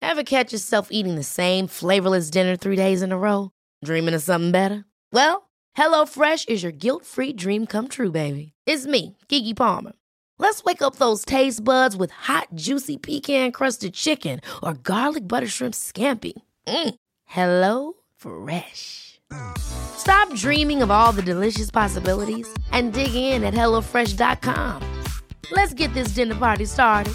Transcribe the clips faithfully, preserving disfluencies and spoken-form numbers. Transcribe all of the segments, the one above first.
Ever catch yourself eating the same flavorless dinner three days in a row? Dreaming of something better? Well, HelloFresh is your guilt-free dream come true, baby. It's me, Keke Palmer. Let's wake up those taste buds with hot, juicy pecan-crusted chicken or garlic butter shrimp scampi. Mm. Hello Fresh. Stop dreaming of all the delicious possibilities and dig in at hello fresh dot com. Let's get this dinner party started.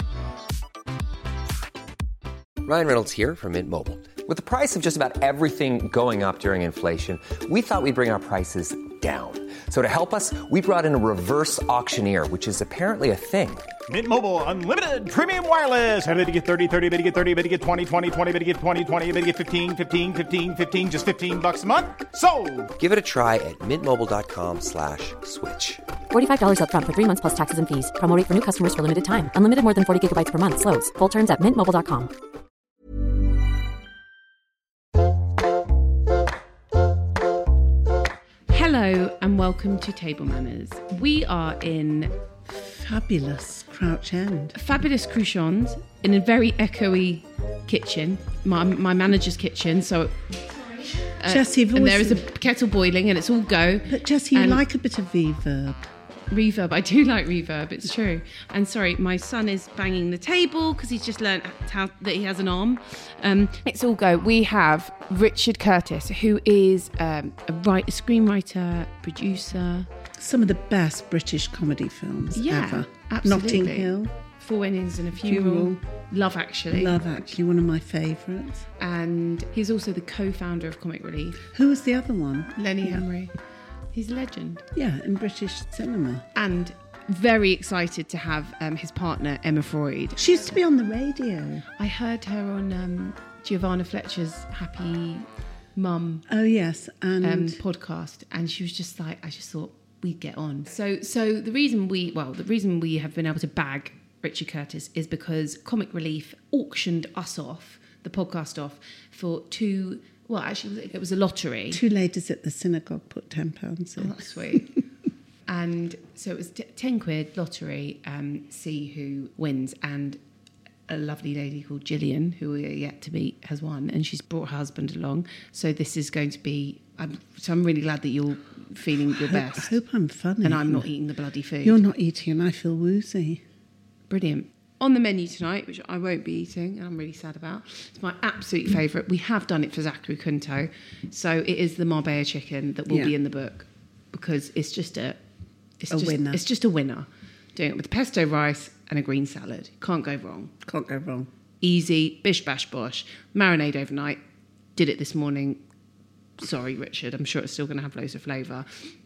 Ryan Reynolds here from Mint Mobile. With the price of just about everything going up during inflation, we thought we'd bring our prices down. So to help us, we brought in a reverse auctioneer, which is apparently a thing. Mint Mobile Unlimited Premium Wireless. How to get thirty, thirty, how to get thirty, how to get twenty, twenty, twenty, how to get twenty, twenty, how to get fifteen, fifteen, fifteen, fifteen, just fifteen bucks a month? Sold! Give it a try at mintmobile.com slash switch. forty-five dollars up front for three months plus taxes and fees. Promo rate for new customers for limited time. Unlimited more than forty gigabytes per month. Slows full terms at mint mobile dot com. Hello and welcome to Table Manners. We are in fabulous Crouch End. Fabulous Cruchons in a very echoey kitchen, my, my manager's kitchen. So, uh, Jessie, and there is a kettle boiling and it's all go. But Jessie, you and like a bit of reverb. Reverb, I do like reverb, it's true. And sorry, my son is banging the table because he's just learned how that he has an arm. Um, it's all go. We have Richard Curtis, who is um, a writer, screenwriter, producer. Some of the best British comedy films yeah, ever. Absolutely. Notting Hill. Four Weddings and a Funeral. Funeral. Love Actually. Love Actually, one of my favourites. And he's also the co-founder of Comic Relief. Who was the other one? Lenny yeah. Henry. He's a legend. Yeah, in British cinema. And very excited to have um, his partner, Emma Freud. She used to be on the radio. I heard her on um, Giovanna Fletcher's Happy Mum oh, yes, and um, podcast. And she was just like, I just thought we'd get on. So so the reason we, well, the reason we have been able to bag Richard Curtis is because Comic Relief auctioned us off, the podcast off, for two... Well, actually, it was a lottery. Two ladies at the synagogue put ten pounds in. Oh, that's sweet. And so it was t- ten quid lottery, um, see who wins. And a lovely lady called Gillian, who we are yet to meet, has won. And she's brought her husband along. So this is going to be... I'm, so I'm really glad that you're feeling your I hope, best. I hope I'm funny. And I'm not eating the bloody food. You're not eating and I feel woozy. Brilliant. On the menu tonight, which I won't be eating, and I'm really sad about, it's my absolute favourite. We have done it for Zachary Quinto, so it is the Marbella chicken that will yeah. be in the book because it's just a, it's a just, winner. It's just a winner. Doing it with pesto rice and a green salad, can't go wrong. Can't go wrong. Easy, bish bash bosh, marinade overnight. Did it this morning. Sorry, Richard. I'm sure it's still going to have loads of flavour.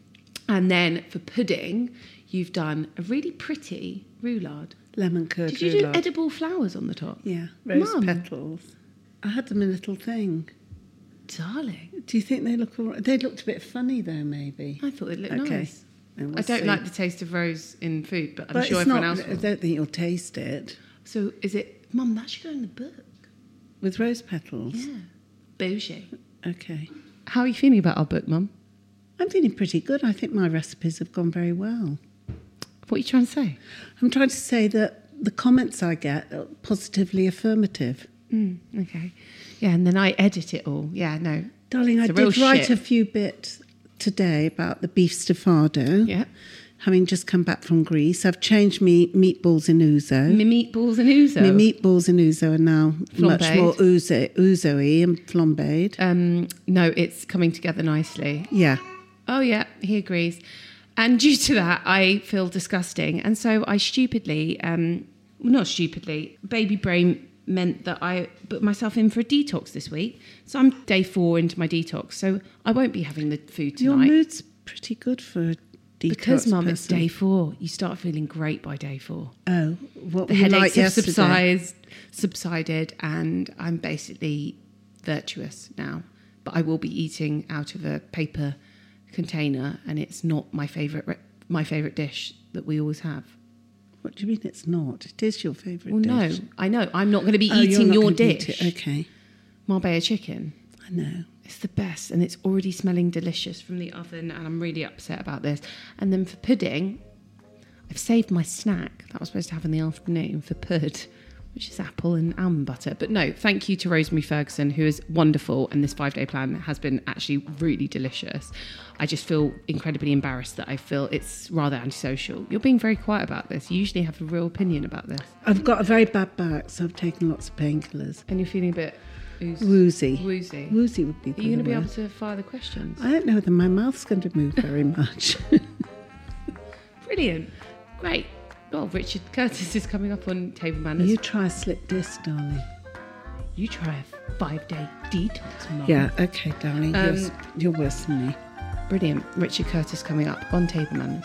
And then for pudding, you've done a really pretty roulade. Lemon curd Did you do roulade. edible flowers on the top? Yeah, rose Mum. petals. I had them in a little thing. Darling. Do you think they look all right? They looked a bit funny though, maybe. I thought it looked okay. nice. We'll I don't see. like the taste of rose in food, but I'm but sure it's everyone not, else I will. don't think you'll taste it. So is it... Mum, that should go in the book. With rose petals? Yeah. Bougie. Okay. How are you feeling about our book, Mum? I'm feeling pretty good. I think my recipes have gone very well. What are you trying to say? I'm trying to say that the comments I get are positively affirmative. Mm, okay. Yeah, and then I edit it all. Yeah, no. Darling, It's I a real did write shit. a few bits today about the beef stafado. Yeah. Having just come back from Greece, I've changed me meatballs in ouzo. My meatballs and ouzo. My meatballs in ouzo are now much Flambéed. more ouzo, ouzo-y and flambéed. Um, no, it's coming together nicely. Yeah. Oh, yeah, he agrees. And due to that, I feel disgusting. And so I stupidly, um, well, not stupidly, baby brain meant that I put myself in for a detox this week. So I'm day four into my detox. So I won't be having the food Your tonight. mood's pretty good for a detox Because, Mum, it's person. day four. You start feeling great by day four. Oh, what The were you headaches like have yesterday? subsided, subsided, and I'm basically virtuous now. But I will be eating out of a paper container, and it's not my favourite re- my favourite dish that we always have. What do you mean it's not? It is your favourite Well, no, dish. I know. I'm not going to be Oh, you're eating not your gonna eat dish. it. Okay, Marbella chicken. I know. It's the best, and it's already smelling delicious from the oven, and I'm really upset about this. And then for pudding, I've saved my snack that I was supposed to have in the afternoon for pud. which is apple and almond butter. But no, thank you to Rosemary Ferguson, who is wonderful, and this five-day plan has been actually really delicious. I just feel incredibly embarrassed that I feel it's rather antisocial. You're being very quiet about this. You usually have a real opinion about this. I've got a very bad back, so I've taken lots of painkillers. And you're feeling a bit ooze- Woozy. Woozy. Woozy would be Are you going to be word. able to fire the questions? I don't know whether my mouth's going to move very much. Brilliant. Great. Well, Richard Curtis is coming up on Table Manners. You try a slip disc, darling. You try a five-day detox, Mum. Yeah, okay, darling. Um, you're, you're worse than me. Brilliant. Richard Curtis coming up on Table Manners.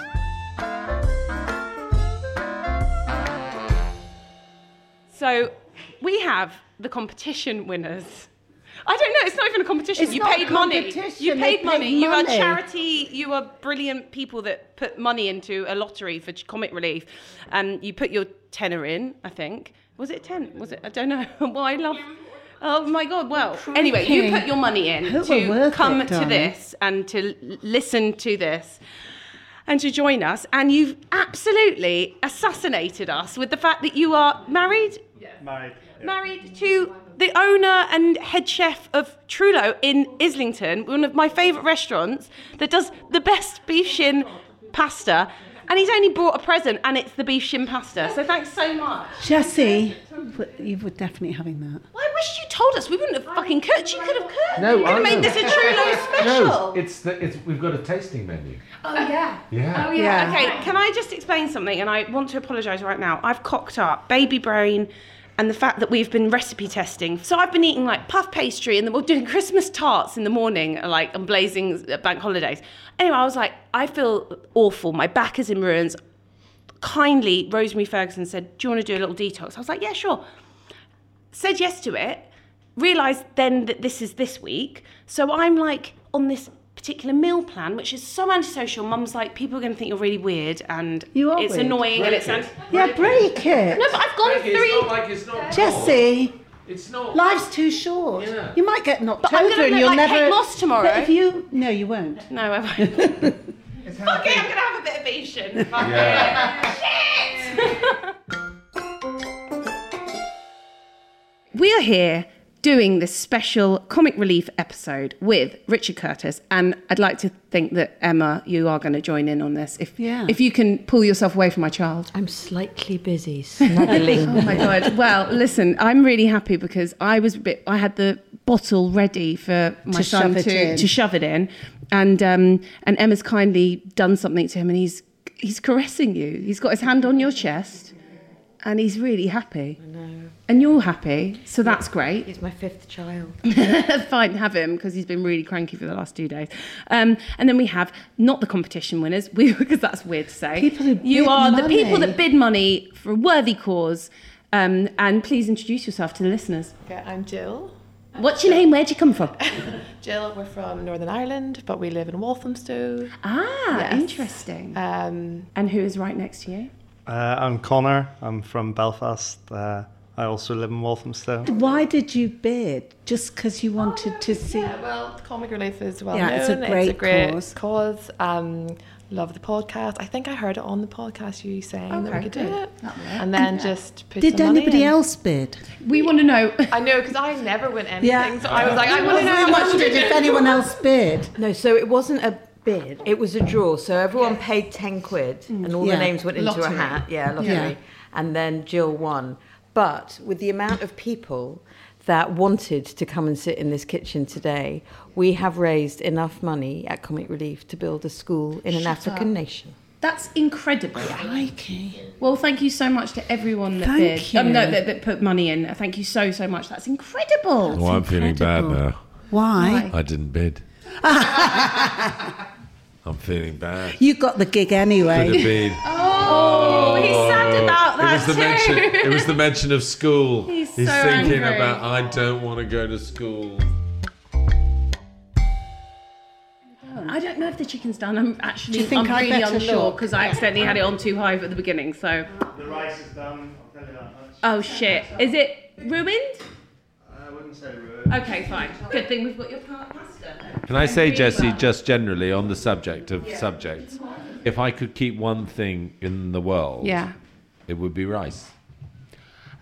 So we have the competition winners. I don't know, it's not even a competition. It's you not paid a money. competition, You they paid paid money. You are money. charity. You are brilliant people that put money into a lottery for comic relief. And you put your tenner in, I think. Was it ten? Was it? I don't know. Well, I love... Oh my God, well, anyway, you put your money in Hope we're to worth come it, to darling. this and to l- listen to this and to join us. And you've absolutely assassinated us with the fact that you are married? Married. Married to the owner and head chef of Trullo in Islington, one of my favourite restaurants that does the best beef shin pasta. And he's only brought a present, and it's the beef shin pasta. So thanks so much. Jessie, you were definitely having that. Well, I wish you told us. We wouldn't have fucking cooked. You could have cooked. No, you could I have made know. this a Trullo special. No, it's the, it's we've got a tasting menu. Oh yeah. Yeah. Oh yeah. Okay, can I just explain something? And I want to apologise right now. I've cocked up baby brain and the fact that we've been recipe testing. So I've been eating like puff pastry and then we're doing Christmas tarts in the morning, like on blazing bank holidays. Anyway, I was like, I feel awful. My back is in ruins. Kindly, Rosemary Ferguson said, do you want to do a little detox? I was like, yeah, sure. Said yes to it. Realised then that this is this week. So I'm like on this particular meal plan, which is so antisocial. Mum's like, people are going to think you're really weird and You are it's weird. annoying and it's... Break Anti- Yeah, break it. no, but I've gone It's through... not like it's not. Jessie, It's not. life's too short. Yeah. You might get knocked But I'm over gonna and look you'll like never... Kate Moss tomorrow. But if you... No, you won't. No, I won't. Okay, I'm going to have a bit of Asian. Fuck Yeah. it. Shit! We are here doing this special comic relief episode with Richard Curtis, and I'd like to think that Emma, you are going to join in on this. If Yeah. if you can pull yourself away from my child. I'm slightly busy snuggling. Oh my God. Well, listen, I'm really happy because I was a bit, I had the bottle ready for my To son shove it to, in. to shove it in. And um, and Emma's kindly done something to him and he's he's caressing you. He's got his hand on your chest and he's really happy. I know. And you're happy, so that's great. He's my fifth child. Fine, have him because he's been really cranky for the last two days. Um, and then we have not the competition winners, we because that's weird to say. People who you bid are the money. people that bid money for a worthy cause. Um, and please introduce yourself to the listeners. Okay, I'm Jill. What's your name? Where'd you come from? Jill, we're from Northern Ireland, but we live in Walthamstow. Ah, Yes. interesting. Um, And who is right next to you? Uh, I'm Connor. I'm from Belfast. Uh, I also live in Walthamstow. Why did you bid? Just because you wanted to see... yeah, well, Comic Relief is well Yeah, known. it's a great it's a great cause. cause. Um, love the podcast. I think I heard it on the podcast, you saying that we Okay, could do good. it. And then just put Did some money anybody in. else bid? We want to know. I know, because I never win anything. Yeah. So I was like, I I want to know how much wondered if anyone else bid. No, so it wasn't a bid. It was a draw. So everyone paid ten quid and all Yeah. the names went into Lottery. a hat. Yeah, lottery. Yeah. And then Jill won. But with the amount of people that wanted to come and sit in this kitchen today, we have raised enough money at Comic Relief to build a school in an African nation. That's incredible. Crikey. Well, thank you so much to everyone that Thank bid. you. Um, no, that, that put money in. Thank you so, so much. That's incredible. Oh, I'm feeling bad incredible. now. Why? I didn't bid. I'm feeling bad. You got the gig Could have anyway. been. Oh, he's sad about It was that the too. mention. It was the mention of school. He's so thinking angry. about. I don't want to go to school. I don't know if the chicken's done. I'm actually, Do you think I'm I really better unsure look? because I accidentally had it on too high at the beginning. So, The rice is done. I'll tell you that much. oh shit, is it ruined? I wouldn't say rude. Okay, fine. Good thing we've got your pa- pasta. Can I say, Really Jessie, well. just generally on the subject of subjects, if I could keep one thing in the world, Yeah. it would be rice.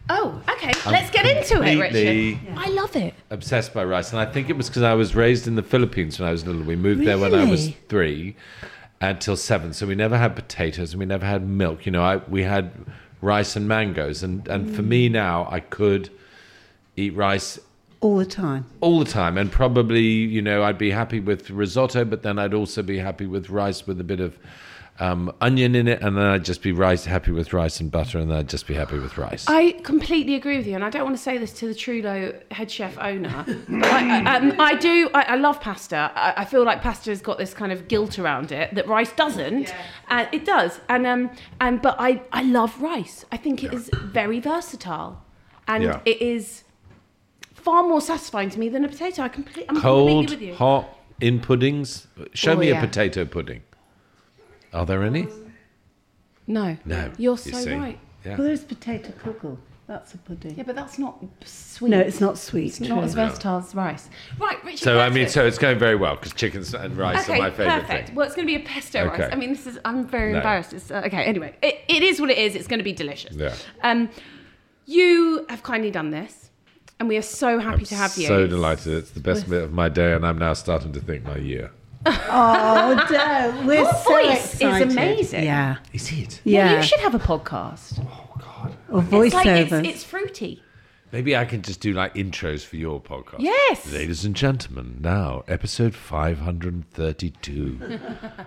Oh, okay. I'm Let's get into it, completely Richard. I love it. Obsessed by rice, and I think it was because I was raised in the Philippines when I was little. We moved there when I was Really? three until seven, so we never had potatoes and we never had milk. You know, I we had rice and mangoes, and and for me now, I could eat rice All the time. all the time, and probably, you know, I'd be happy with risotto, but then I'd also be happy with rice with a bit of um, onion in it, and then I'd just be rice happy with rice and butter, and then I'd just be happy with rice. I completely agree with you, and I don't want to say this to the Trulo head chef owner. but I, I, um, I do. I, I love pasta. I, I feel like pasta has got this kind of guilt around it that rice doesn't, and it does. And um, and but I, I love rice. I think it is very versatile, and Yeah. it is far more satisfying to me than a potato. I complete, I'm Cold, completely with you. hot, in puddings. Show Oh, me yeah. a potato pudding. Are there any? No, No. you're you so see. right. Yeah. Well, there's potato kugel. That's a pudding. Yeah, but that's not sweet. No, it's not sweet. It's not true. as versatile as rice. Right, Richard. So I that's mean, it. so it's going very well because chickens and rice Okay, are my favourite perfect. thing. Well, it's going to be a pesto Okay. rice. I mean, this is. I'm very No. embarrassed. It's, uh, okay, anyway, it, it is what it is. It's going to be delicious. Yeah. Um, you have kindly done this, and we are so happy I'm to have you. so delighted. It's the best bit of my day, and I'm now starting to think my year. Oh, no. We're Your so voice is excited. amazing. Yeah. Is it? Yeah, Yeah. you should have a podcast. Or It's like it's, voiceovers. it's fruity. Maybe I can just do like intros for your podcast. Yes. Ladies and gentlemen, now episode five hundred thirty-two.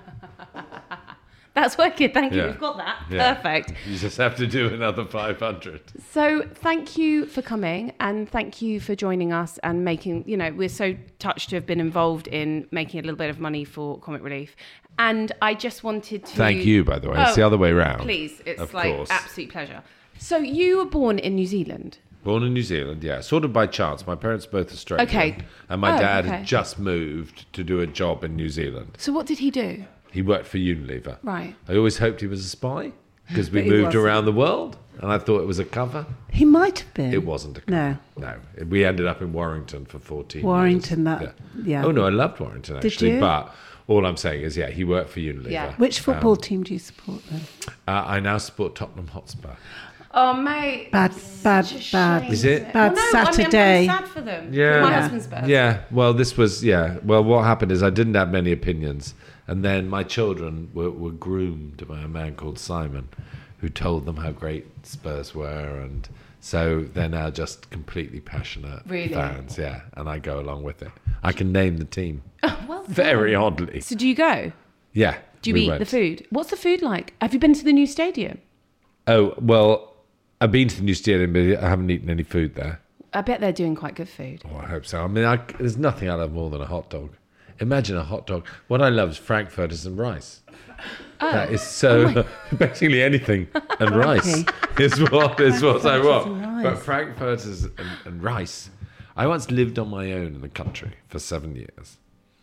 That's wicked. Thank you. Yeah. We've got that. Yeah. Perfect. You just have to do another five hundred. So thank you for coming, and thank you for joining us and making, you know, we're so touched to have been involved in making a little bit of money for Comic Relief. And I just wanted to... Thank you, by the way. It's the other way round. Please. It's Of like course. absolute pleasure. So you were born in New Zealand. Born in New Zealand, yeah. Sort of by chance. My parents are both Australian. Okay. And my Oh, dad okay. had just moved to do a job in New Zealand. So what did he do? He worked for Unilever. Right. I always hoped he was a spy because we But he moved wasn't. around the world, and I thought it was a cover. He might have been. It wasn't a cover. No. No. We ended up in Warrington for fourteen Warrington, years. that- yeah. Oh, no, I loved Warrington, Did actually. you? But all I'm saying is, yeah, he worked for Unilever. Yeah. Which football Um, team do you support then? Uh, I now support Tottenham Hotspur. Oh, mate. Bad, bad, Such a bad. shame, Is it? isn't Bad Well, no, Saturday. I mean, I'm sad for them. Yeah. For my Yeah. husband's birthday. Yeah, well, this was, yeah. Well, what happened is I didn't have many opinions. And then my children were, were groomed by a man called Simon who told them how great Spurs were. And so they're now just completely passionate Really? fans. Yeah. And I go along with it. I can name the team. Well, Very oddly. So do you go? Yeah. Do you we eat went. the food? What's the food like? Have you been to the new stadium? Oh, well, I've been to the new stadium, but I haven't eaten any food there. I bet they're doing quite good food. Oh, I hope so. I mean, I, there's nothing I love more than a hot dog. Imagine a hot dog. What I love is frankfurters and rice. Oh. That is so basically anything and rice is what is what I want. and But rice. frankfurters and, and rice. I once lived on my own in the country for seven years,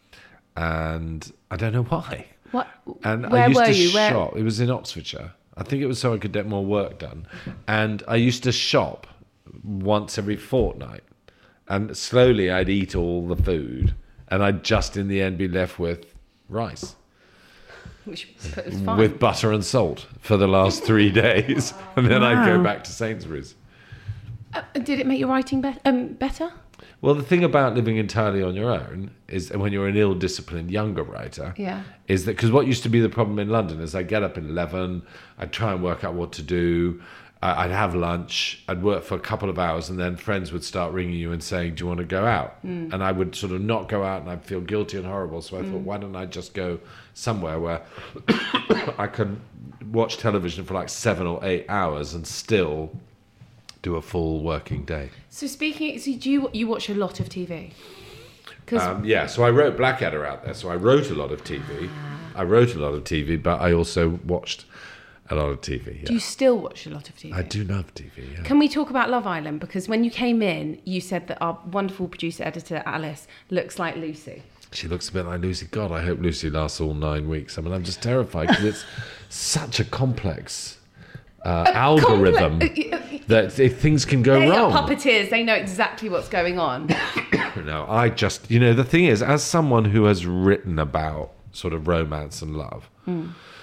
and I don't know why. What? And Where I used were to you? Where? shop. It was in Oxfordshire. I think it was so I could get more work done. And I used to shop once every fortnight. And slowly I'd eat all the food. And I'd just in the end be left with rice. Which is fine. With butter and salt for the last three days. And then I'd go Wow. back to Sainsbury's. Uh, did it make your writing be- um, better? Well, the thing about living entirely on your own is when you're an ill-disciplined younger writer, Yeah. is that because what used to be the problem in London is I'd get up at eleven, I'd try and work out what to do, I- I'd have lunch, I'd work for a couple of hours, and then friends would start ringing you and saying, do you want to go out? Mm. And I would sort of not go out and I'd feel guilty and horrible. So I thought, why don't I just go somewhere where I can watch television for like seven or eight hours and still do a full working day. So speaking, so do you you watch a lot of T V? Because Um, yeah, so I wrote Blackadder out there. So I wrote a lot of T V. I wrote a lot of T V, but I also watched a lot of T V. Yeah. do you still watch a lot of T V? I do love T V. Yeah. Can we talk about Love Island? Because when you came in, you said that our wonderful producer editor Alice looks like Lucy. She looks a bit like Lucy. God, I hope Lucy lasts all nine weeks. I mean, I'm just terrified because it's such a complex uh, algorithm Comple- that if things can go They wrong. are puppeteers. They know exactly what's going on. No, I just, you know, the thing is, as someone who has written about sort of romance and love, Mm.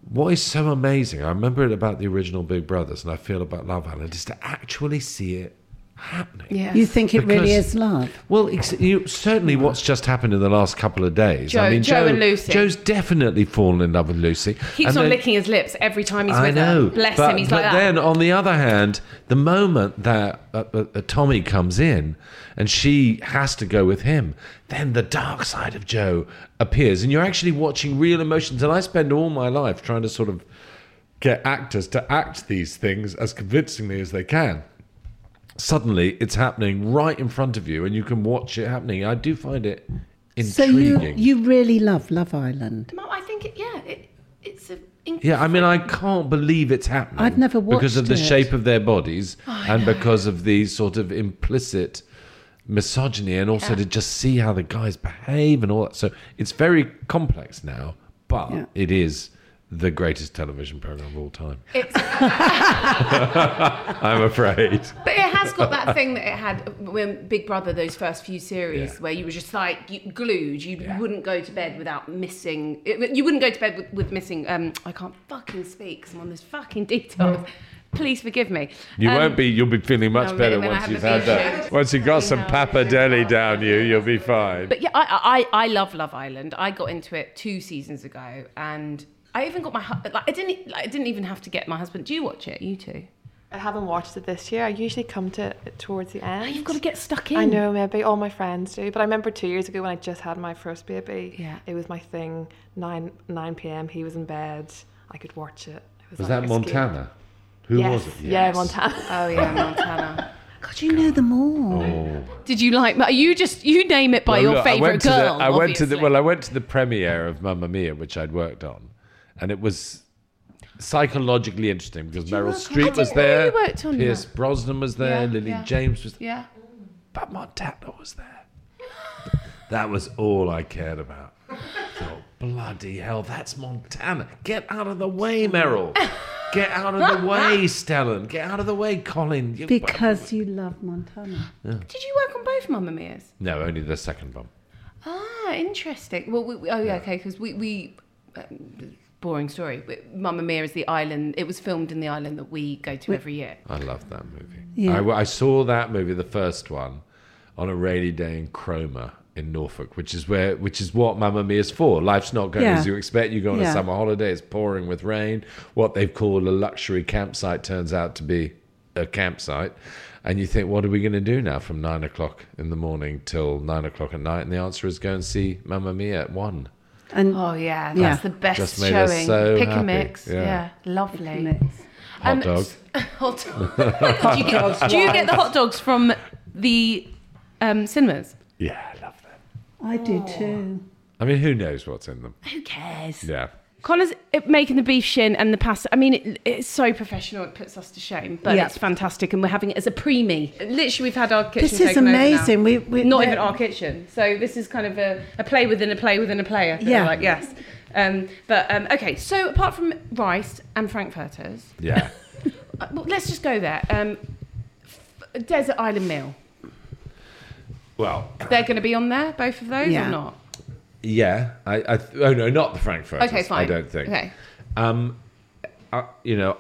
what is so amazing, I remember it about the original Big Brothers, and I feel about Love Island, is to actually see it happening. Yes. You think it Because- really is love? Well, ex- you, certainly what's just happened in the last couple of days. Joe- I mean, Joe and Lucy. Joe's definitely fallen in love with Lucy. Keeps And on then- licking his lips every time he's I with know. her. Bless but, him, he's but like then, that. on the other hand, the moment that uh, uh, uh, Tommy comes in and she has to go with him, then the dark side of Joe appears, and you're actually watching real emotions. And I spend all my life trying to sort of get actors to act these things as convincingly as they can. Suddenly, it's happening right in front of you, and you can watch it happening. I do find it So you intriguing. you really love Love Island? Mum, I think, it, yeah, it, it's a... Yeah, I mean, I can't believe it's happening. I've never because of the watched it. shape of their bodies I and know. because of the sort of implicit misogyny, and also Yeah. to just see how the guys behave and all that. So it's very complex now, but Yeah. it is the greatest television program of all time. It's, I'm afraid. but it has got that thing that it had when Big Brother, those first few series, Yeah. where you were just like you, glued. You Yeah. wouldn't go to bed without missing... You wouldn't go to bed with, with missing... Um, I can't fucking speak because I'm on this fucking details. Please forgive me. You Um, won't be. You'll be feeling much no, better when I once have you've a had beef that. shoot. Once you've got You some know, Papa Deli down you, you'll be fine. But yeah, I, I I love Love Island. I got into it two seasons ago, and I even got my hu- like I didn't like, I didn't even have to get my husband. Do you watch it? You two? I haven't watched it this year. I usually come to it towards the end. You've got to get stuck in. I know, maybe all my friends do, but I remember two years ago when I just had my first baby. Yeah. It was my thing. Nine nine p.m. He was in bed. I could watch it. It was, Was like that escape. Montana? Who Yes. was it? Yeah, Yes. Montana. Oh yeah, Montana. God, you know them all. Oh. Did you like? You just you name it by Well, your look, I favourite went to girl. the, I went to the obviously. well. I went to the premiere of Mamma Mia, which I'd worked on, and it was psychologically interesting because Meryl work on- Streep I was didn't know there, you worked on Pierce that. Brosnan was there, Yeah, Lily yeah. James was, Yeah. but Montana was there. That was all I cared about. I thought, bloody hell, that's Montana! Get out of the way, Meryl. Get out of the way, Stellan. Get out of the way, Colin. You- Because you love Montana. Did you work on both Mamma Mia's? no, only the second one. Ah, interesting. Well, we, we- oh yeah, okay, because we, we um, boring story. But Mamma Mia is the island. It was filmed in the island that we go to every year. I love that movie. Yeah. I, I saw that movie, the first one, on a rainy day in Cromer in Norfolk, which is where, which is what Mamma Mia is for. Life's not going Yeah. as you expect. You go on a Yeah. summer holiday, it's pouring with rain. What they've called a luxury campsite turns out to be a campsite. And you think, what are we going to do now from nine o'clock in the morning till nine o'clock at night? And the answer is go and see Mamma Mia at one. And Oh yeah, Yeah. that's the best Just made us showing. so Pick happy. and mix. Yeah. Yeah, lovely. mix. Hot Um, dog. Hot dog. do, you get, do you get the hot dogs from the um, cinemas? Yeah, I love them. I do too. I mean, who knows what's in them? Who cares? Yeah. Connor's making the beef shin and the pasta. I mean, it, it's so professional. It puts us to shame, but Yeah. it's fantastic, and we're having it as a preemie. Literally, we've had our kitchen. This is taken over now. amazing. We, we Not we're- even our kitchen. So this is kind of a, a play within a play within a play. I feel Yeah. like yes. Um, but um, okay. So apart from rice and frankfurters, Yeah. uh, well, let's just go there. Um, f- Desert Island Meal. Well, They're going to be on there, both of those, Yeah. or not? yeah. I, I th- oh no, not the Frankfurters. Okay, fine. I don't think. Okay. Um, I, you know,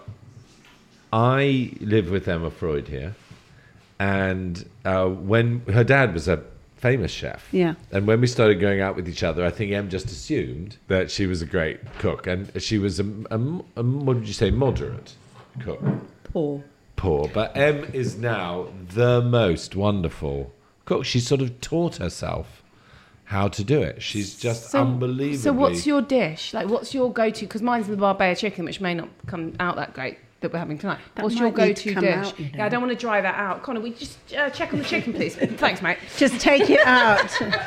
I live with Emma Freud here, and uh, when her dad was a famous chef, Yeah. and when we started going out with each other, I think Em just assumed that she was a great cook, and she was a, a, a what did you say, moderate cook, Poor. poor. But Em is now the most wonderful cook. She sort of taught herself how to do it. She's just unbelievably. So what's your dish? Like, what's your go-to? Because mine's the Barbea chicken, which may not come out that great that we're having tonight. That what's your might need to go-to come dish? out, you know. Yeah, I don't want to dry that out. Connor, we just uh, check on the chicken, please. Thanks, mate. Just take it out.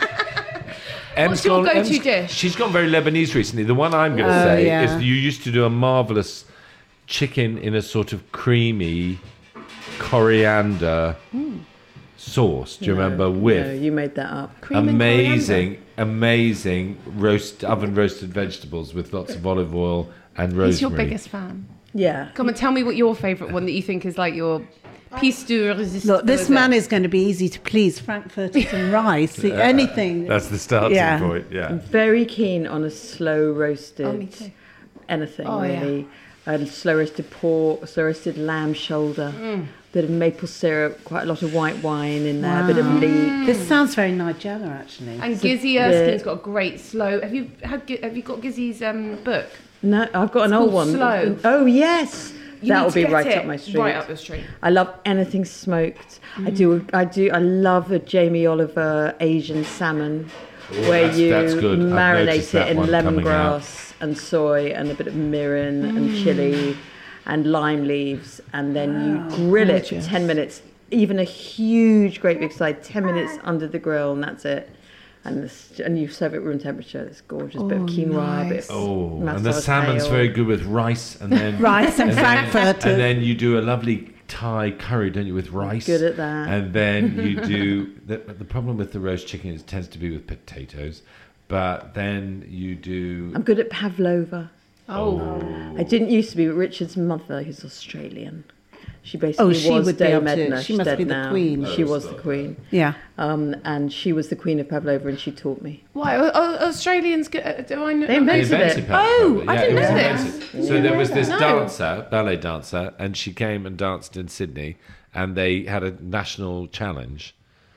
Em's What's your gone- go-to Em's- dish? She's gone very Lebanese recently. The one I'm going to Oh, say yeah. is you used to do a marvellous chicken in a sort of creamy coriander sauce. Do you remember? With No, you made that up. Cream and amazing, amazing roast oven roasted vegetables with lots of olive oil and rosemary. He's your biggest fan. Yeah. Come and tell me what your favourite one that you think is like your piece de resistance. Look, this was man it? is going to be easy to please. Frankfurters and rice, anything. That's the starting Yeah. point. Yeah. I'm very keen on a slow roasted Oh, me too. anything Oh, yeah. really. And slow roasted pork, slow roasted lamb shoulder, Mm. bit of maple syrup, quite a lot of white wine in there, a bit of leek. This sounds very Nigella, actually. And So Gizzy the- Erskine's got a great slow. Have you had? Gi- Have you got Gizzy's um, book? No, I've got It's an old called one. Slow. Oh yes, You that need will to be get right it up my street. right up your street. I love anything smoked. I do. I do. I love a Jamie Oliver Asian salmon, Ooh, where that's- you that's good. I've marinate noticed it that in one coming out. lemongrass and soy and a bit of mirin Mm. and chili and lime leaves, and then you grill it for gorgeous. ten minutes. Even a huge, great big side, ten minutes under the grill, and that's it. And this, and you serve it room temperature. It's gorgeous. bit of Oh, quinoa, a bit nice. of Oh, and the massage salmon's ale. very good with rice, and then Rice and then- frankfurters. and then you do a lovely Thai curry, don't you, with rice? Good at that. And then you do the, the problem with the roast chicken is it tends to be with potatoes, but then you do. I'm good at pavlova. Oh. I didn't used to be, but Richard's mother, who's Australian, she basically Oh, she was would be Dame able to- Edna. she She's must dead be the now. queen. She was the queen. Yeah. Um, and she was the queen of pavlova, and she taught me. Why? Oh, oh, Australians go, uh, do I know? They They invented invented it. pavlova. Oh, I Yeah, didn't it was know this. invented. So there was this No. dancer, ballet dancer, and she came and danced in Sydney, and they had a national challenge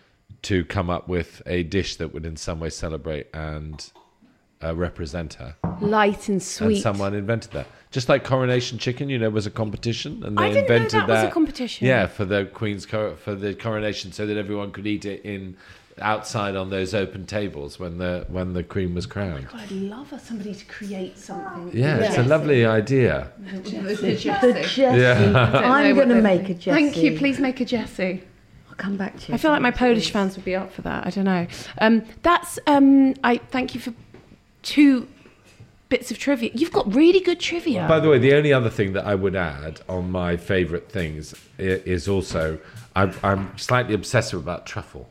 to come up with a dish that would in some way celebrate and uh, represent her. Light and sweet. And someone invented that. Just like Coronation Chicken, you know, was a competition, and they I didn't know invented that was a competition. Yeah, for the Queen's cor- for the coronation, so that everyone could eat it in outside on those open tables when the when the Queen was crowned. God, I'd love for somebody to create something. Yeah, it's a lovely idea. The The Jessie. Jessie. Yeah. I'm going to make a Jessie. Thank you. Please make a Jessie. I'll come back to you. I feel like my Polish fans would be up for that. I don't know. Um, that's. Um, I thank you for two bits of trivia. You've got really good trivia. By the way, the only other thing that I would add on my favourite things i- is also I'm, I'm slightly obsessive about truffle.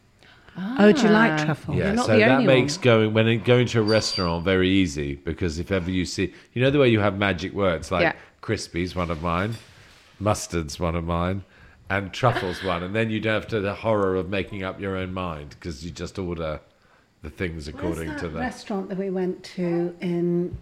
Oh, do you like truffle? Yeah, You're not so the that only makes one. going when it- going to a restaurant very easy, because if ever you see, you know the way you have magic words like Yeah. crispy's one of mine, mustard's one of mine, and truffle's one, and then you don't have to the horror of making up your own mind because you just order the things according Where's to that the. restaurant that we went to in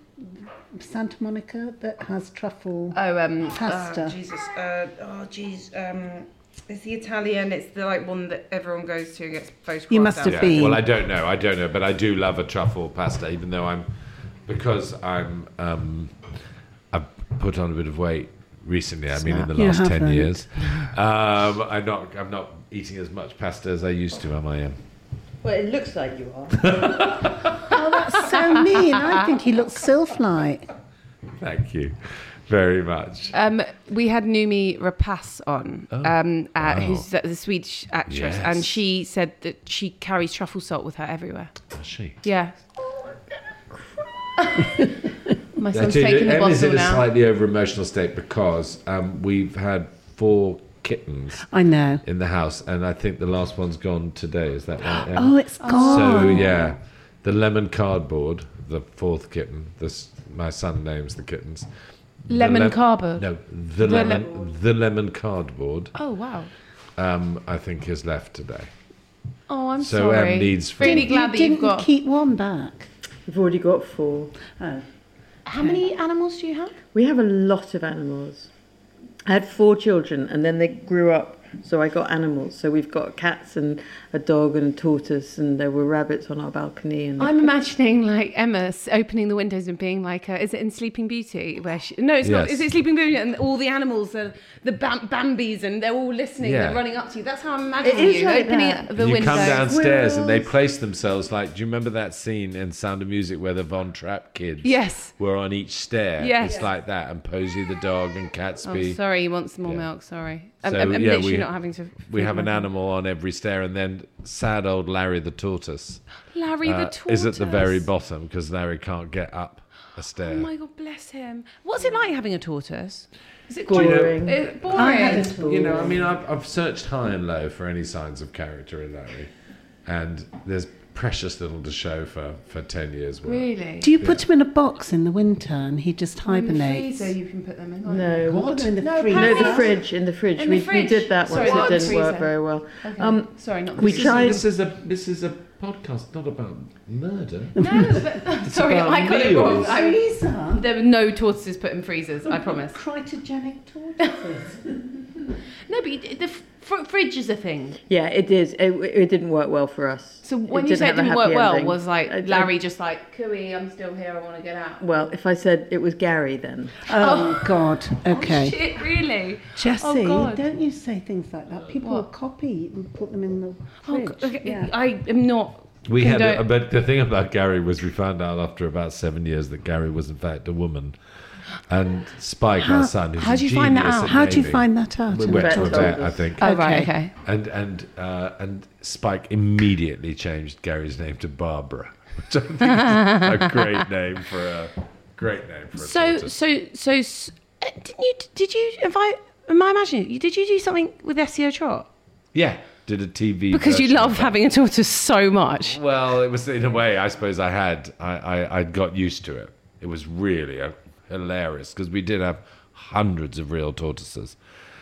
Santa Monica that has truffle Oh, um, pasta? Oh, Jesus. Uh, oh, jeez. Um, it's the Italian. It's the like one that everyone goes to and gets photographed. You must out. have Yeah, been. well, I don't know, I don't know, but I do love a truffle pasta, even though I'm because I'm um, I've put on a bit of weight recently. I mean, in the You last ten haven't. years, um, I'm not I'm not eating as much pasta as I used to. Am I? Am. Well, it looks like you are. Oh, that's so mean. I think he looks sylph-like. Thank you very much. Um, we had Numi Rapace on, Oh, um, uh, wow. who's the, the Swedish actress, Yes. and she said that she carries truffle salt with her everywhere. Is she? Yeah. My I son's tell you, taking the Emma's bottle in a now. slightly over emotional state because um, we've had four kittens I know. in the house, and I think the last one's gone today. Is that right? Em? Oh, it's gone. So yeah, the lemon cardboard, the fourth kitten. This my son names the kittens. The Lemon lem- cardboard? No, the, The lemon. lem- the lemon cardboard. Oh, wow. Um, I think is left today. Oh, I'm So, sorry. Em needs really food. glad You that you've didn't got. keep one back. We've already got four. Oh. How many animals do you have? We have a lot of animals. I had four children, and then they grew up, so I got animals. So we've got cats and a dog and a tortoise, and there were rabbits on our balcony. And I'm imagining like Emma s- opening the windows and being like, uh, is it in Sleeping Beauty? Where she, no, it's not. Yes. Is it Sleeping Beauty? And all the animals, are, the bam- Bambis, and they're all listening. Yeah. They're running up to you. That's how I'm imagining It is you like opening that. the you windows. come downstairs and they Squirrels. place themselves like. Do you remember that scene in Sound of Music where the Von Trapp kids? Yes. Were on each stair. Yes. It's like that, and Posey the dog and Oh, Catsby. sorry, he wants more Yeah. milk. Sorry. I'm, So, I'm, I'm yeah, literally we- not having to. We feed have an my- animal on every stair, and then sad old Larry the tortoise Larry uh, the tortoise is at the very bottom because Larry can't get up a stair. Oh my god, bless him. What's it like having a tortoise? Is it Boring. Quite, uh, boring. I had a You know, I mean, I've, I've searched high and low for any signs of character in Larry, and there's precious little to show for, for ten years. Work. Really? Do you put him in a box in the winter and he just hibernates? In the freezer, you can put them in. No, What? In the No, freezer? no, the fridge in the fridge. In we, the we fridge. did that Sorry, once. what? It didn't work Freezer. very well. Okay. Um, Sorry, not the we freezer. tried. This is a this is a podcast not about murder. No, but, sorry, about I got it wrong. meals. I, Freezer? there were no tortoises put in freezers, I promise. Cryogenic tortoises. No, but you- the fr- fridge is a thing. Yeah, it is. It, it didn't work well for us. So when It you say it have a didn't work happy well, ending. was like I- I- Larry just like, Cooey, I'm still here, I want to get out. Well, if I said it was Gary, then Oh, God. Okay. Shit, really? Jesse, Oh, God. don't you say things like that. People will What? copy and put them in the Oh, fridge. God, okay. Yeah. I am not. We had, condone- a, but the thing about Gary was we found out after about seven years that Gary was in fact a woman, and Spike, How- our son, who's how a do you find that genius out? at How do you naming, find that out? We And went vet to a told vet, I us. think, Oh, right, Okay. okay. and and uh, and Spike immediately changed Gary's name to Barbara, which I think is a great name for a great name for a So, tortoise. so, so, s- uh, didn't you, did you, if I, am I imagining, did you do something with S E O Trot? Yeah, did a T V Because you version of love that. having a tortoise so much. Well, it was in a way, I suppose I had, I, I, I'd got used to it. It was really a, hilarious because we did have hundreds of real tortoises.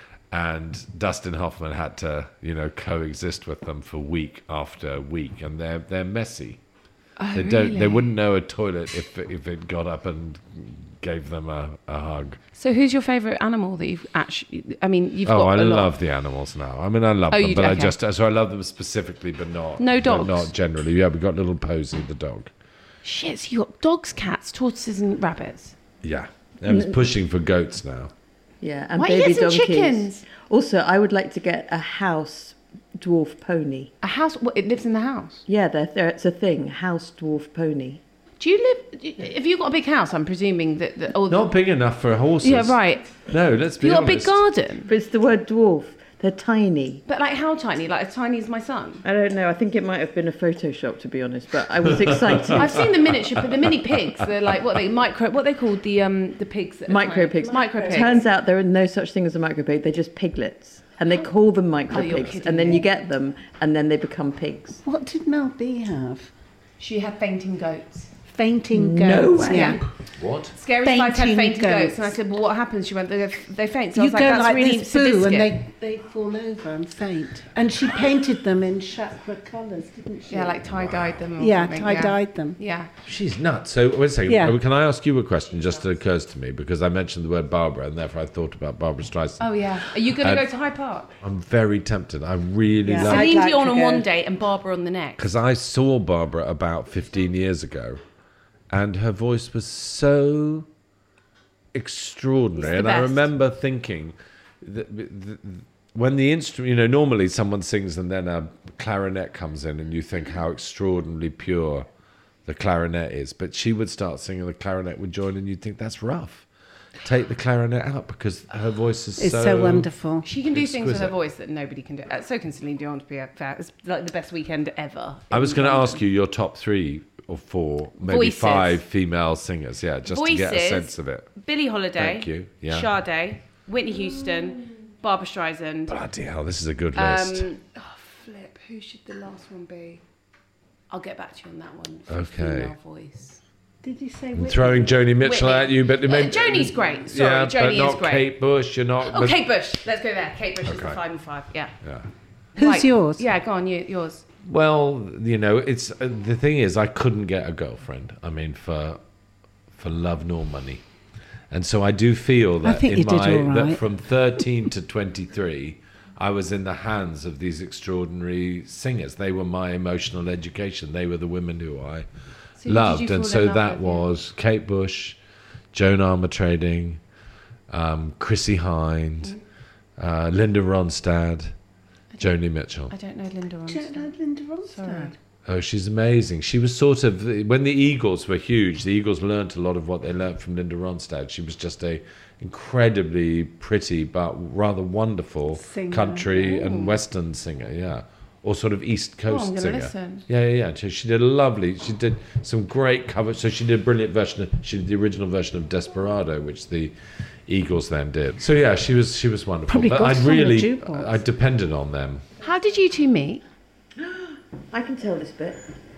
And Dustin Hoffman had to, you know, coexist with them for week after week. And they're, they're messy. Oh, they don't, really? they wouldn't know a toilet if, if it got up and gave them a, a hug. So who's your favourite animal that you've actually, I mean, you've Oh, got I a lot. love the animals now. I mean, I love Oh, them, you but do- I okay. just, so I love them specifically, but not. No but dogs? Not generally. Yeah, we got little Posy, the dog. Shit, so you got dogs, cats, tortoises and rabbits. Yeah. I was pushing for goats now. yeah, and Why don't you baby get some donkeys. chickens? Also, I would like to get a house dwarf pony. A house, what, it lives in the house? Yeah, there, there, it's a thing. House dwarf pony. Do you live, have you got a big house? I'm presuming that, that all Not big enough for horses. Yeah, right. No, let's be You got a big honest. garden? But it's the word dwarf. They're tiny. But like how tiny? Like as tiny as my son? I don't know. I think it might have been a Photoshop, to be honest. But I was excited. I've seen the miniature, but the mini pigs. They're like what they micro. What they called the um the pigs. That are Micro tiny. pigs. Micro pigs. Turns out there are no such thing as a micro pig. They're just piglets, and they call them micro Oh, you're pigs. kidding And then me. you get them, and then they become pigs. What did Mel B have? She had fainting goats. Fainting No goats. way. Yeah. What? Scary Spice had Fainting fainting goats. goats. and I said, "Well, what happens?" She went, "They, they faint." So I You was like, go "That's like really this, boo, sadistic." and they, they fall over and faint. And she painted them in chakra colours, didn't she? Yeah, like tie dyed them. Or Yeah, something, tie-dyed them. Yeah. She's nuts. So, wait a second. Yeah. Uh, Can I ask you a question? Just occurs to me because I mentioned the word Barbara and therefore I thought about Barbara Streisand. Oh yeah. Are you going to And- go to Hyde Park? I'm very tempted. I really Yeah. love I'd Celine like Dion to on go. one day and Barbara on the next. because I saw Barbara about fifteen years ago, and her voice was so extraordinary. It's And the I best. remember thinking that that- when the instrument, you know, normally someone sings and then a clarinet comes in, and you think how extraordinarily pure the clarinet is. But she would start singing, the clarinet would join, and you'd think that's rough. Take the clarinet out because her voice is It's so, so wonderful. She can do things with her exquisite. voice that nobody can do. Uh, so can Celine Dion, to be fair. It's like the best weekend ever. I was in going to London. ask you your top three or four, maybe Voices. five female singers. Yeah, just to get a Voices. sense of it. Billie Holiday. Thank you. Yeah. Sade, Whitney Houston, Barbara Streisand. Bloody hell, this is a good list. Um, oh, flip. Who should the last one be? I'll get back to you on that one. for Okay. Female voice. Did you say I'm Whitney? throwing Joni Mitchell Whitney. at you, but Uh, maybe- Joni's great. Sorry, yeah, Joni but is not great. Kate Bush. You're not. Oh, but- Kate Bush. Let's go there. Kate Bush is the Okay. five and five. Yeah. Yeah. Who's Right. yours? Yeah, go on. You, yours. Well, you know, it's uh, the thing is, I couldn't get a girlfriend. I mean, for for love nor money, and so I do feel that think in you did my all right. that from thirteen to twenty-three, I was in the hands of these extraordinary singers. They were my emotional education. They were the women who I So who did loved, you and fall so in love that with, yeah? was Kate Bush, Joan Armatrading, um, Chrissy Hind, uh, Linda Ronstadt, Joni Mitchell. I don't know Linda Do you Ronstadt. know Linda Ronstadt? Sorry. Oh, she's amazing. She was sort of, when the Eagles were huge, the Eagles learnt a lot of what they learnt from Linda Ronstadt. She was just a incredibly pretty but rather wonderful Singer. country and western singer, yeah. Or sort of East Coast Oh, I'm gonna singer. listen. Yeah, yeah, yeah. She, she did a lovely, she did some great covers. So she did a brilliant version of, she did the original version of Desperado, which the Eagles then did. So yeah, she was, she was wonderful. Probably but got I some on the really, jukebox. I depended on them. How did you two meet? I can tell this bit.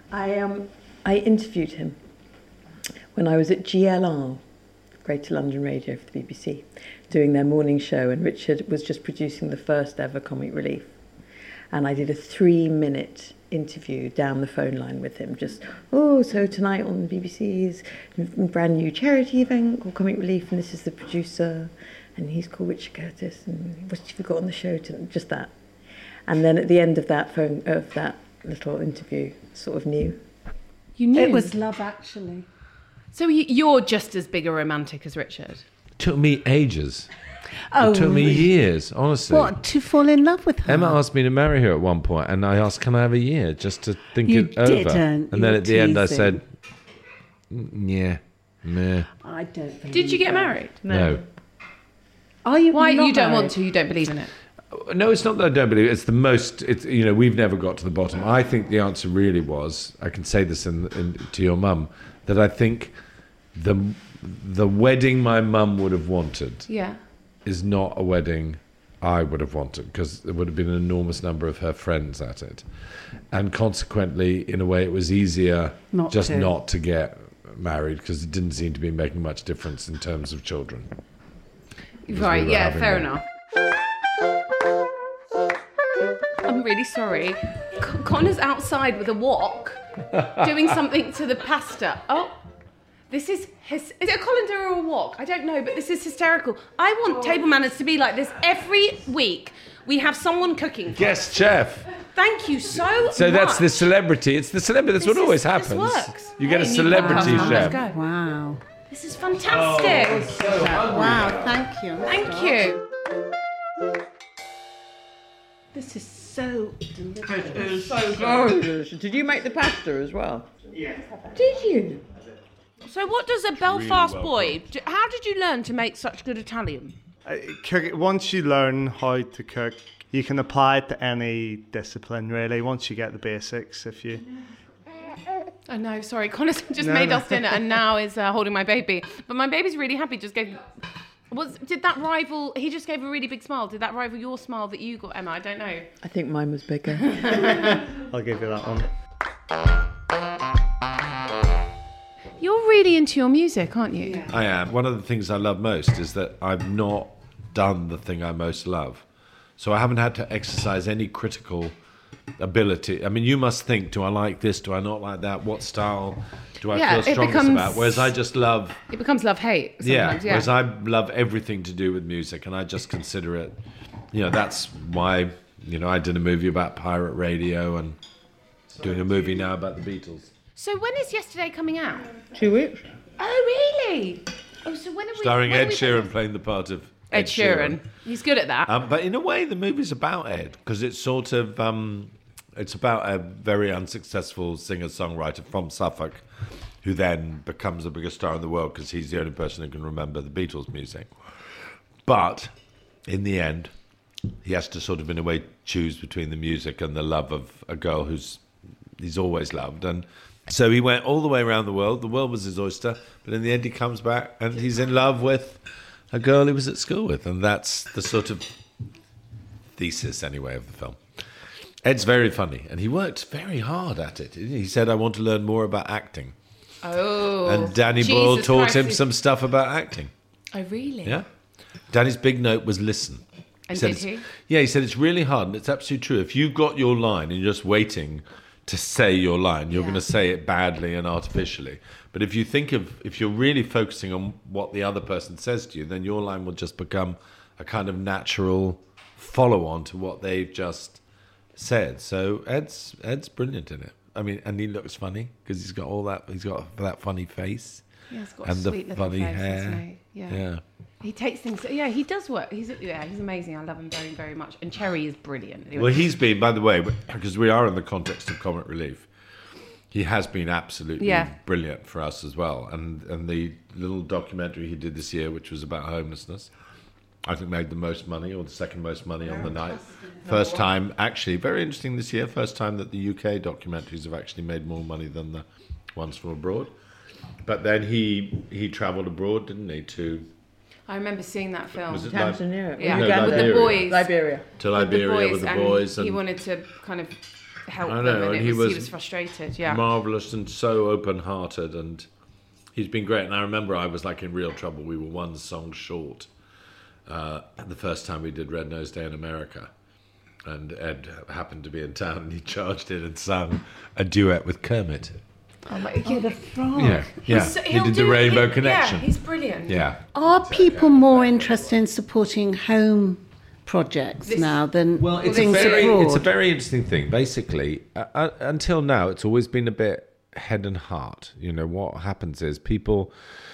I um, I interviewed him when I was at G L R, Greater London Radio for the B B C, doing their morning show, and Richard was just producing the first ever Comic Relief. And I did a three-minute interview down the phone line with him, just, oh, so tonight on the B B C's brand new charity event called Comic Relief, and this is the producer, and he's called Richard Curtis, and what have you got on the show tonight? Just that. And then at the end of that phone, of that little interview, sort of knew. You knew? It was Love Actually. So y- you're just as big a romantic as Richard? Took me ages. Oh, it took me really? years, honestly. What, to fall in love with her? Emma asked me to marry her at one point, and I asked, can I have a year just to think You it over? didn't. And You then were at the end I teasing. said, "Mm, yeah, meh. I don't believe Did you get that. married? No. Are you Why? not You don't married? want to, you don't believe in it? No, it's not that I don't believe it. It's the most, it's, you know, we've never got to the bottom. I think the answer really was, I can say this in, in, to your mum, that I think the the wedding my mum would have wanted Yeah. is not a wedding I would have wanted, because there would have been an enormous number of her friends at it. And consequently, in a way, it was easier Not just to. not to get married, because it didn't seem to be making much difference in terms of children. Because Right, we were yeah, having fair them. enough. I'm really sorry. Con- Connor's outside with a wok, doing something to the pasta. Oh, this is his. Is it a colander or a wok? I don't know, but this is hysterical. I want table manners to be like this every week. We have someone cooking. For Guest us. chef. Thank you so much. So that's the celebrity. It's the celebrity. That's This what always is- this happens. works. You get a Hey, celebrity Newcastle, chef. let's go. Wow. This is fantastic. Wow, thank you. Thank you. This is so delicious. So gorgeous. Did you make the pasta as well? Yeah. Did you? So what does a Belfast well boy, do- how did you learn to make such good Italian? Uh, cook, once you learn how to cook, you can apply it to any discipline, really, once you get the basics. If you... I know, sorry, Connor's just No, made no. us dinner and now is uh, holding my baby. But my baby's really happy, just gave... Was Did that rival, he just gave a really big smile. Did that rival your smile that you got, Emma? I don't know. I think mine was bigger. I'll give you that one. You're really into your music, aren't you? I am. One of the things I love most is that I've not done the thing I most love. So I haven't had to exercise any critical ability. I mean, you must think, do I like this? Do I not like that? What style do I Yeah, feel it strongest becomes- about? Whereas I just love... It becomes love-hate Yeah, sometimes, yeah. whereas I love everything to do with music, and I just consider it, you know, that's why, you know, I did a movie about pirate radio and doing a movie now about the Beatles. So when is Yesterday coming out? Two weeks. Oh, really? Oh, so when are we... Starring when are Ed we- Sheeran playing the part of Ed Sheeran. He's good at that. Um, but in a way, the movie's about Ed, because it's sort of, um, it's about a very unsuccessful singer-songwriter from Suffolk who then becomes the biggest star in the world because he's the only person who can remember the Beatles music. But in the end, he has to sort of, in a way, choose between the music and the love of a girl who's he's always loved. And so he went all the way around the world. The world was his oyster. But in the end, he comes back and he's in love with a girl he was at school with. And that's the sort of thesis, anyway, of the film. Ed's very funny. And he worked very hard at it. He said, I want to learn more about acting. Oh. And Danny Jesus Boyle taught Christ, him he's- some stuff about acting. Oh, really? Yeah. Danny's big note was listen. And said did it's- he? Yeah, he said it's really hard, and it's absolutely true. If you've got your line and you're just waiting to say your line, you're Yeah. going to say it badly and artificially. But if you think of, if you're really focusing on what the other person says to you, then your line will just become a kind of natural follow-on to what they've just said. So Ed's Ed's brilliant in it. I mean, and he looks funny because he's got all that. He's got that funny face. Yeah, he's got and a the sweet little funny face, hair. hasn't he? Yeah. yeah. He takes things. Yeah, he does work. He's yeah, he's amazing. I love him very, very much. And Cherry is brilliant. Anyway. Well, he's been, by the way, because we are in the context of Comic Relief, he has been absolutely Yeah. brilliant for us as well. And and the little documentary he did this year, which was about homelessness, I think made the most money, or the second most money on the night. First time, actually, very interesting this year, first time that the U K documentaries have actually made more money than the ones from abroad. But then he he travelled abroad, didn't he, to... I remember seeing that film. Was it Tanzania. Li- Yeah, no, with the Liberia. boys. Liberia. To Liberia with the boys. And he And wanted to kind of help I them, know, and, and it he was, he was was frustrated. Yeah, marvelous and so open-hearted, and he's been great. And I remember I was like in real trouble. We were one song short uh, the first time we did Red Nose Day in America, and Ed happened to be in town, and he charged in and sung a duet with Kermit. oh, my, yeah, the frog. Yeah, yeah. So he he'll did do- the Rainbow he- Connection. Yeah, he's brilliant. Yeah. Are people more interested in supporting home projects This- now than Well, it's a things very, abroad? it's a very interesting thing. Basically, uh, uh, until now, it's always been a bit head and heart. You know, what happens is people,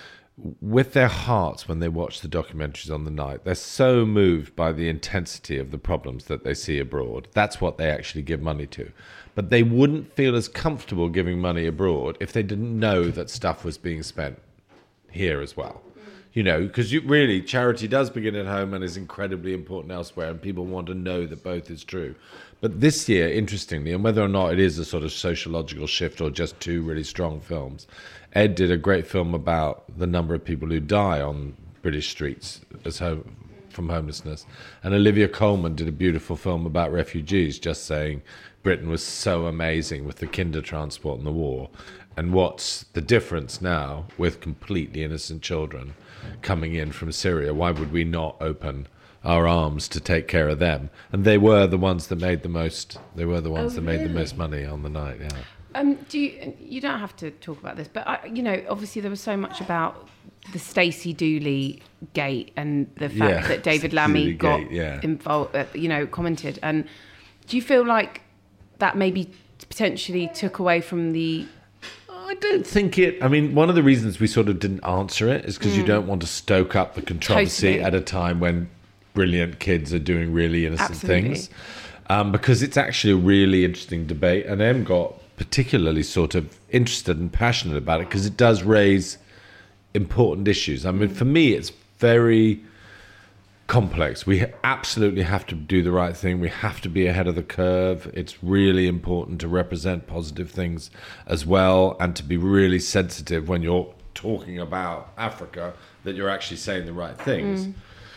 with their hearts, when they watch the documentaries on the night, they're so moved by the intensity of the problems that they see abroad. That's what they actually give money to. But they wouldn't feel as comfortable giving money abroad if they didn't know that stuff was being spent here as well. You know, because you really, charity does begin at home and is incredibly important elsewhere, and people want to know that both is true. But this year, interestingly, and whether or not it is a sort of sociological shift or just two really strong films, Ed did a great film about the number of people who die on British streets as home, from homelessness. And Olivia Colman did a beautiful film about refugees, just saying Britain was so amazing with the kinder transport and the war. And what's the difference now with completely innocent children coming in from Syria? Why would we not open our arms to take care of them? And they were the ones that made the most. They were the ones Oh, that made the really? most money on the night. Yeah. Um, do you? You don't have to talk about this, but I, you know, obviously there was so much about the Stacey Dooley gate and the fact Yeah, that David Stacey Lammy Dooley got gate, yeah. involved, uh, you know, commented. And do you feel like that maybe potentially took away from the? I don't think it. I mean, one of the reasons we sort of didn't answer it is because you don't want to stoke up the controversy Totally. at a time when brilliant kids are doing really innocent Absolutely. things. Um, because it's actually a really interesting debate, and Em got particularly sort of interested and passionate about it because it does raise important issues. I mean, for me, it's very complex. We absolutely have to do the right thing. We have to be ahead of the curve. It's really important to represent positive things as well, and to be really sensitive when you're talking about Africa that you're actually saying the right things. Mm.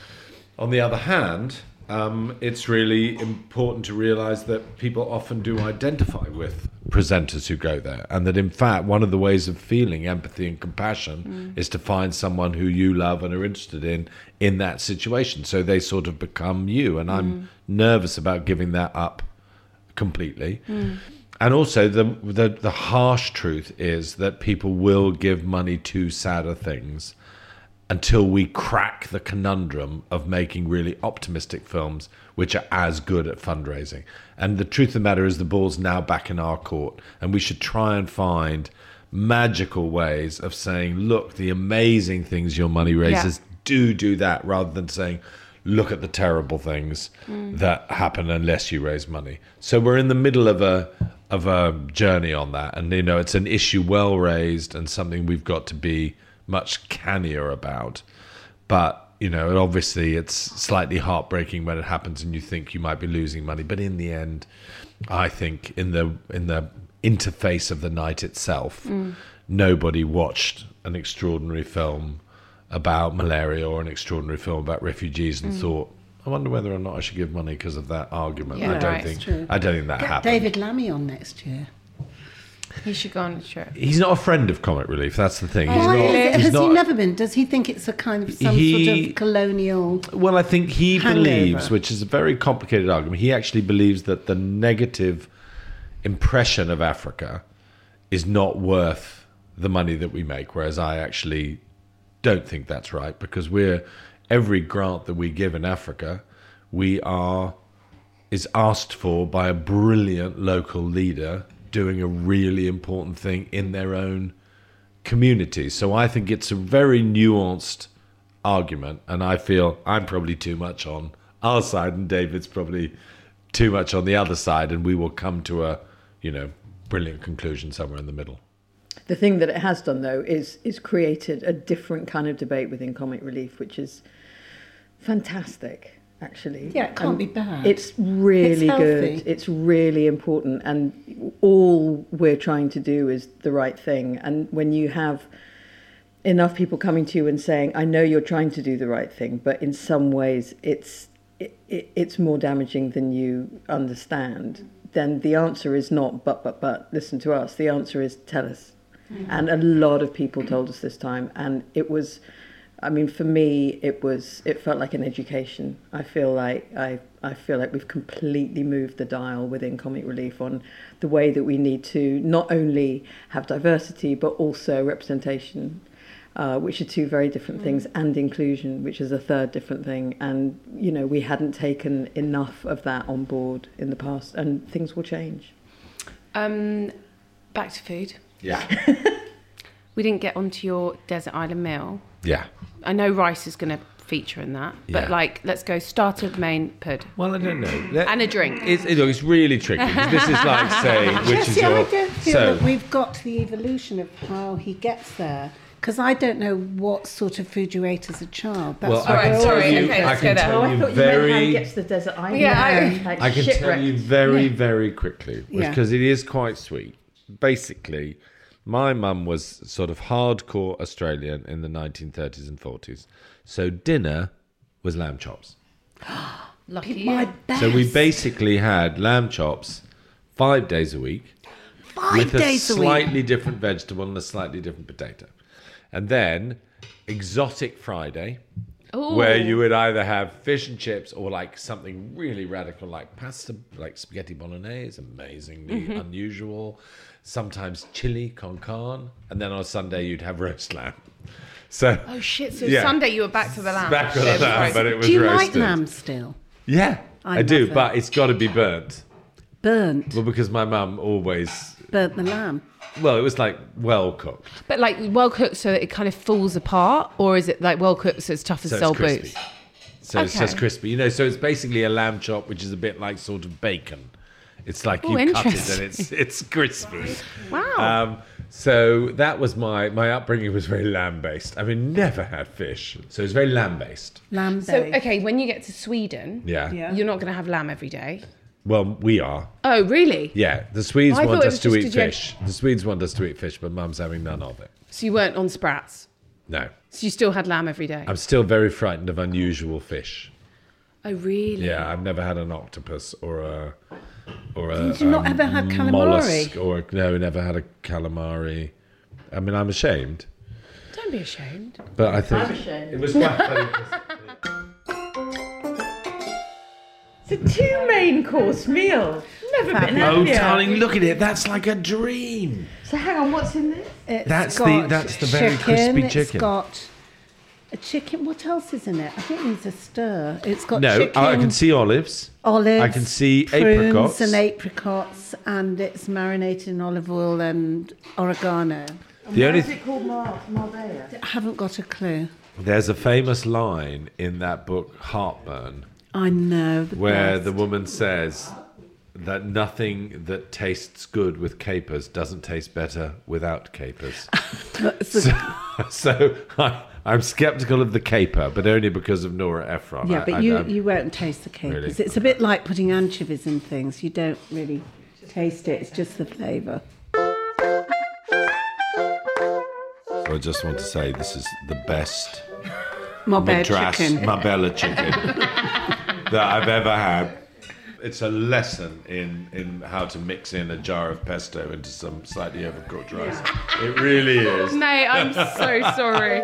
On the other hand, um, it's really important to realize that people often do identify with presenters who go there, and that in fact one of the ways of feeling empathy and compassion Mm. is to find someone who you love and are interested in in that situation, so they sort of become you. And I'm Mm. nervous about giving that up completely. Mm. And also the, the the harsh truth is that people will give money to sadder things until we crack the conundrum of making really optimistic films which are as good at fundraising. And the truth of the matter is the ball's now back in our court, and we should try and find magical ways of saying, look, the amazing things your money raises, Yeah. do do that, rather than saying, look at the terrible things Mm. that happen unless you raise money. So we're in the middle of a of a journey on that, and you know, it's an issue well raised and something we've got to be much cannier about. But you know, obviously it's slightly heartbreaking when it happens and you think you might be losing money, but in the end, I think in the in the interface of the night itself, Mm. nobody watched an extraordinary film about malaria or an extraordinary film about refugees and Mm. thought, I wonder whether or not I should give money because of that argument. Yeah, I don't right. think It's true. I don't think that Get happened. David Lammy on next year. He should go on a trip. He's not a friend of Comic Relief. That's the thing. He's Why not. is it- he's has not, he never been? Does he think it's a kind of some He- sort of colonial? Well, I think he hangover? believes, which is a very complicated argument, he actually believes that the negative impression of Africa is not worth the money that we make, whereas I actually don't think that's right, because we're every grant that we give in Africa, we are is asked for by a brilliant local leader doing a really important thing in their own community. So I think it's a very nuanced argument, and I feel I'm probably too much on our side and David's probably too much on the other side, and we will come to a, you know, brilliant conclusion somewhere in the middle. The thing that it has done, though, is is created a different kind of debate within Comic Relief, which is fantastic, actually. Yeah, it can't And be bad. It's really It's good. healthy. It's really important, and all we're trying to do is the right thing. And when you have enough people coming to you and saying, I know you're trying to do the right thing, but in some ways it's it, it, it's more damaging than you understand, then the answer is not but, but, but, listen to us. The answer is tell us. Mm. And a lot of people told us this time. And it was, I mean, for me, it was, it felt like an education. I feel like, I, I feel like we've completely moved the dial within Comic Relief on the way that we need to not only have diversity, but also representation. Uh, which are two very different things, and inclusion, which is a third different thing. And, you know, we hadn't taken enough of that on board in the past, and things will change. Um, back to food. Yeah. We didn't get onto your desert island meal. Yeah. I know rice is going to feature in that, but Yeah. like, let's go starter, main, pud. Well, I don't know. That- And a drink. It's, it, look, it's really tricky. 'Cause this is like saying which is Jessie, your... I don't feel so, that we've got to the evolution of how he gets there. Because I don't know what sort of food you ate as a child. That's well, what I can we're tell always you, interested I can in. tell Oh, I you thought you meant how he very... gets to the desert island. Yeah, I, I- like I can tell shipwrecked. you very, Yeah. very quickly, Yeah. because it is quite sweet. Basically, my mum was sort of hardcore Australian in the nineteen thirties and forties. So dinner was lamb chops. Lucky My you. best. So we basically had lamb chops five days a week. Five with a days a week. slightly different vegetable and a slightly different potato. And then exotic Friday, Ooh. where you would either have fish and chips or like something really radical like pasta, like spaghetti bolognese, amazingly Mm-hmm. unusual. Sometimes chili con carne. And then on Sunday you'd have roast lamb. So Oh shit! So Yeah. Sunday you were back to the lamb. back on the Shit, lamb, right. but it was Do you roasted. like lamb still? Yeah, I, I do, love it. but it's got to be burnt. Burnt. Well, because my mum always, Burnt the lamb. well, it was like well cooked. But like well cooked, so that it kind of falls apart, or is it like well cooked, so it's tough as So cell it's crispy. boots? So it's Okay. just crispy, you know. So it's basically a lamb chop, which is a bit like sort of bacon. It's like Oh, you cut it interesting. and it's it's crispy. Wow. Um, so that was my my upbringing was very lamb based. I mean, never had fish, so it's very lamb based. Lamb So based. okay, when you get to Sweden, Yeah. Yeah. you're not going to have lamb every day. Well, we are. Oh, really? Yeah. The Swedes I thought want it us was to just eat 'cause you had- fish. The Swedes want us to eat fish, but Mum's having none of it. So you weren't on Sprats. No. So you still had lamb every day. I'm still very frightened of unusual fish. Oh, really? Yeah, I've never had an octopus or a or a Did you not um, ever had calamari? mollusk or no, never had a calamari. I mean, I'm ashamed, Don't be ashamed. but I think I'm ashamed. it was quite funny. It's a two main course meal. Never been Oh, happier. darling, look at it. That's like a dream. So hang on, what's in this? It's That's the- got that's the very chicken, crispy It's chicken. got a chicken. What else is in it? I think it needs a stir. It's got No, chicken, I can see olives. olives. I can see prunes apricots. and apricots, and it's marinated in olive oil and oregano. The only Is it called Mar- Marbella? I haven't got a clue. there's a famous line in that book, Heartburn, I know. The where best. the woman says that nothing that tastes good with capers doesn't taste better without capers. That's a- so so I, I'm sceptical of the caper, but only because of Nora Ephron. yeah, I- but I- you, I'm- you won't taste the capers. Really? It's a bit like putting anchovies in things. You don't really taste it. It's just the flavour. I just want to say this is the best Marbella Madras chicken. Marbella chicken that I've ever had. It's a lesson in, in how to mix in a jar of pesto into some slightly overcooked rice. It really is. Mate, I'm so sorry.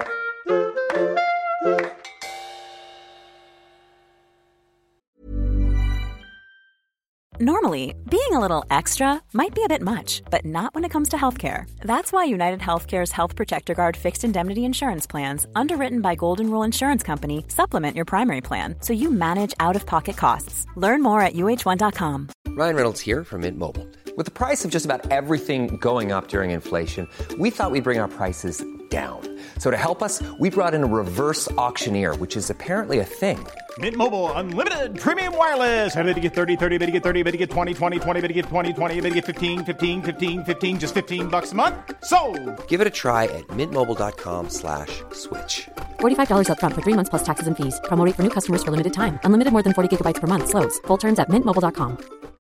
Normally, being a little extra might be a bit much, but not when it comes to healthcare. That's why United Healthcare's Health Protector Guard fixed indemnity insurance plans, underwritten by Golden Rule Insurance Company, supplement your primary plan so you manage out-of-pocket costs. Learn more at U H one dot com. Ryan Reynolds here from Mint Mobile. With the price of just about everything going up during inflation, we thought we'd bring our prices down. So to help us, we brought in a reverse auctioneer, which is apparently a thing. Mint Mobile Unlimited Premium Wireless. Ready to get thirty, thirty, bit to get thirty, bit to get twenty, twenty, twenty, bit to get twenty, twenty, bit to get fifteen, fifteen, fifteen, fifteen, just fifteen bucks a month? Sold! Give it a try at mintmobile.com slash switch. forty-five dollars up front for three months plus taxes and fees. Promo rate for new customers for limited time. Unlimited more than forty gigabytes per month. Slows full terms at mint mobile dot com.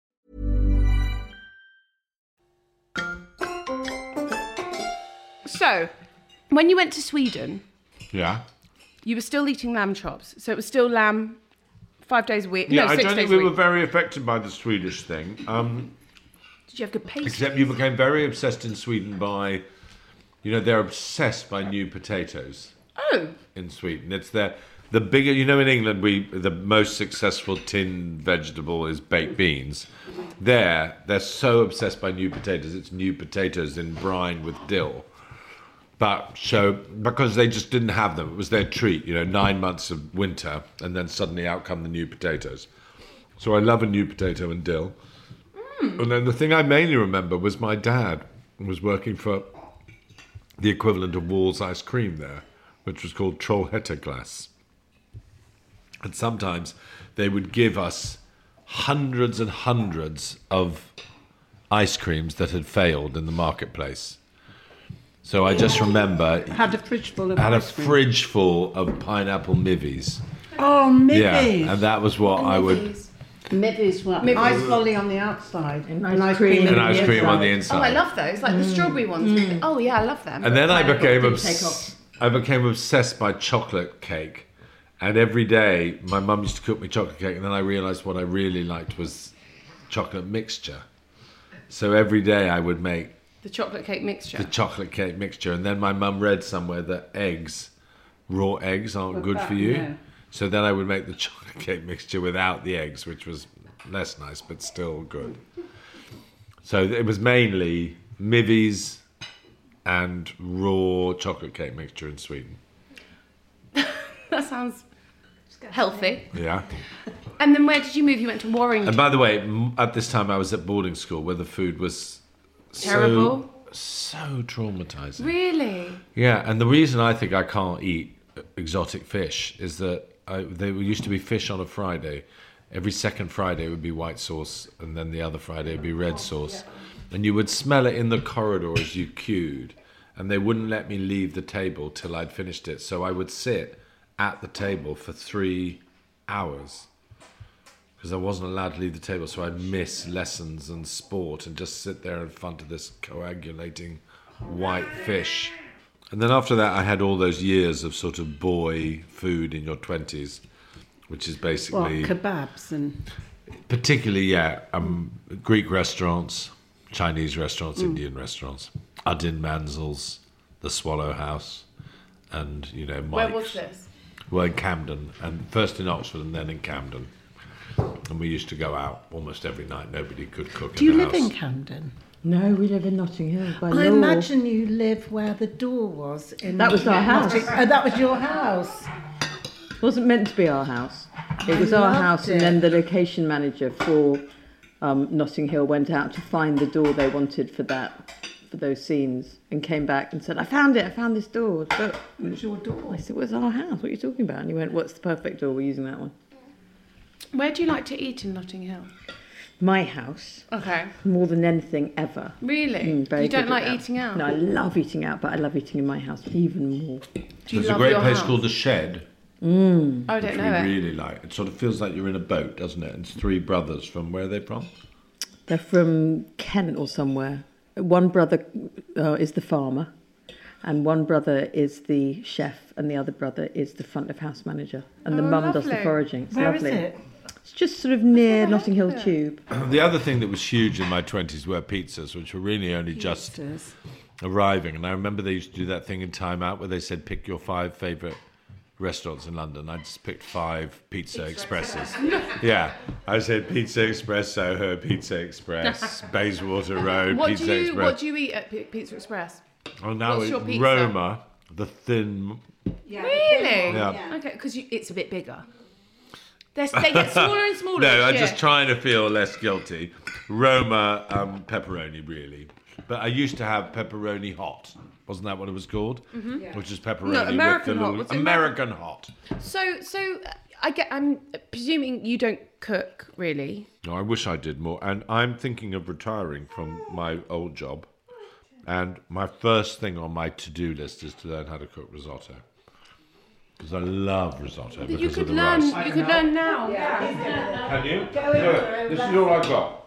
So, when you went to Sweden, Yeah. you were still eating lamb chops. So it was still lamb five days a week. Yeah, no, I six don't days think we a were week. very affected by the Swedish thing. Um, Did you have good pastries? except you became very obsessed in Sweden by, you know, they're obsessed by new potatoes. Oh. In Sweden, it's their the bigger. You know, in England, we the most successful tinned vegetable is baked beans. There, they're so obsessed by new potatoes. It's new potatoes in brine with dill. But so because they just didn't have them, it was their treat. You know, nine months of winter, and then suddenly out come the new potatoes. So I love a new potato and dill. Mm. And then the thing I mainly remember was my dad was working for the equivalent of Wall's ice cream there, which was called Trollhätteglass. And sometimes they would give us hundreds and hundreds of ice creams that had failed in the marketplace. So I just remember... Had a fridge full of had ice a cream. fridge full of pineapple mivies. Oh, Mivies. Yeah, and that was what I would... Mivies were Mivies. ice lolly on the outside and ice ice cream cream, And on ice the cream on the inside. inside. Oh, I love those, like the strawberry ones. Oh yeah, I love them. And then I Pineapple became didn't obs- take off. I became obsessed by chocolate cake, and every day my mum used to cook me chocolate cake, and then I realised what I really liked was chocolate mixture. So every day I would make the chocolate cake mixture. the chocolate cake mixture, and then my mum read somewhere that eggs, raw eggs, aren't Well, good that, for you. yeah. So then I would make the chocolate cake mixture without the eggs, which was less nice but still good. So it was mainly Mivies and raw chocolate cake mixture in Sweden. That sounds healthy. Yeah. And then where did you move? You went to Warrington. And by the way, m- at this time I was at boarding school where the food was Terrible. so, so traumatizing. Really? Yeah, and the reason I think I can't eat exotic fish is that I, there used to be fish on a Friday. Every second Friday would be white sauce, and then the other Friday would be red sauce. And you would smell it in the corridor as you queued, and they wouldn't let me leave the table till I'd finished it. So I would sit at the table for three hours because I wasn't allowed to leave the table. So I'd miss lessons and sport and just sit there in front of this coagulating white fish. And then after that, I had all those years of sort of boy food in your twenties, which is What, basically... kebabs and... Particularly, yeah, um, Greek restaurants, Chinese restaurants, Mm. Indian restaurants, Udin Mansel's, the Swallow House, and, you know, Mike's. Where was this? Well, in Camden, and first in Oxford and then in Camden. And we used to go out almost every night. Nobody could cook Do in you the live house. in Camden? No, we live in Notting Hill by I law. imagine you live where the door was. In That was our house. Oh, that was your house. It wasn't meant to be our house. It I was our loved house, it. and then the location manager for um, Notting Hill went out to find the door they wanted for that, for those scenes, and came back and said, "I found it. I found this door." But it was your door. I said, "Well, it's our house. What are you talking about?" And he went, "What's the perfect door? We're using that one." Where do you like to eat in Notting Hill? My house. Okay. More than anything ever. Really? Mm, very You don't good like at that. eating out? No, I love eating out, but I love eating in my house even more. Do you There's a love great your place house? called The Shed. Mm. I don't which know we it. really like. It sort of feels like you're in a boat, doesn't it? It's three brothers from where are they from? They're from Kent or somewhere. One brother uh, is the farmer, and one brother is the chef, and the other brother is the front of house manager. And the Oh, mum does the lovely. foraging. It's Where is lovely. it? It's just sort of near Notting Hill Tube. The other thing that was huge in my twenties were pizzas, which were really only just Pizzas. arriving. And I remember they used to do that thing in Time Out where they said, pick your five favourite restaurants in London. I just picked five Pizza Expresses. Yeah, I said Pizza Express, Soho, Pizza Express, Bayswater Road, What Pizza do you Express. What do you eat at P- Pizza Express? Oh, now what's it's your pizza? Roma, the thin. Really? Yeah. Okay, because it's a bit bigger. They're, they get smaller and smaller. No, each I'm year. just trying to feel less guilty. Roma um, pepperoni, really. But I used to have pepperoni hot. Wasn't that what it was called? Mhm. Yeah. Which is pepperoni No, American with the hot. little What's it, American hot. So, so uh, I get. I'm presuming you don't cook, really. No, I wish I did more. And I'm thinking of retiring from my old job. And my first thing on my to-do list is to learn how to cook risotto. Because I love risotto You because could of the learn. rice. You could learn now. Can you? Look, this is all I've got.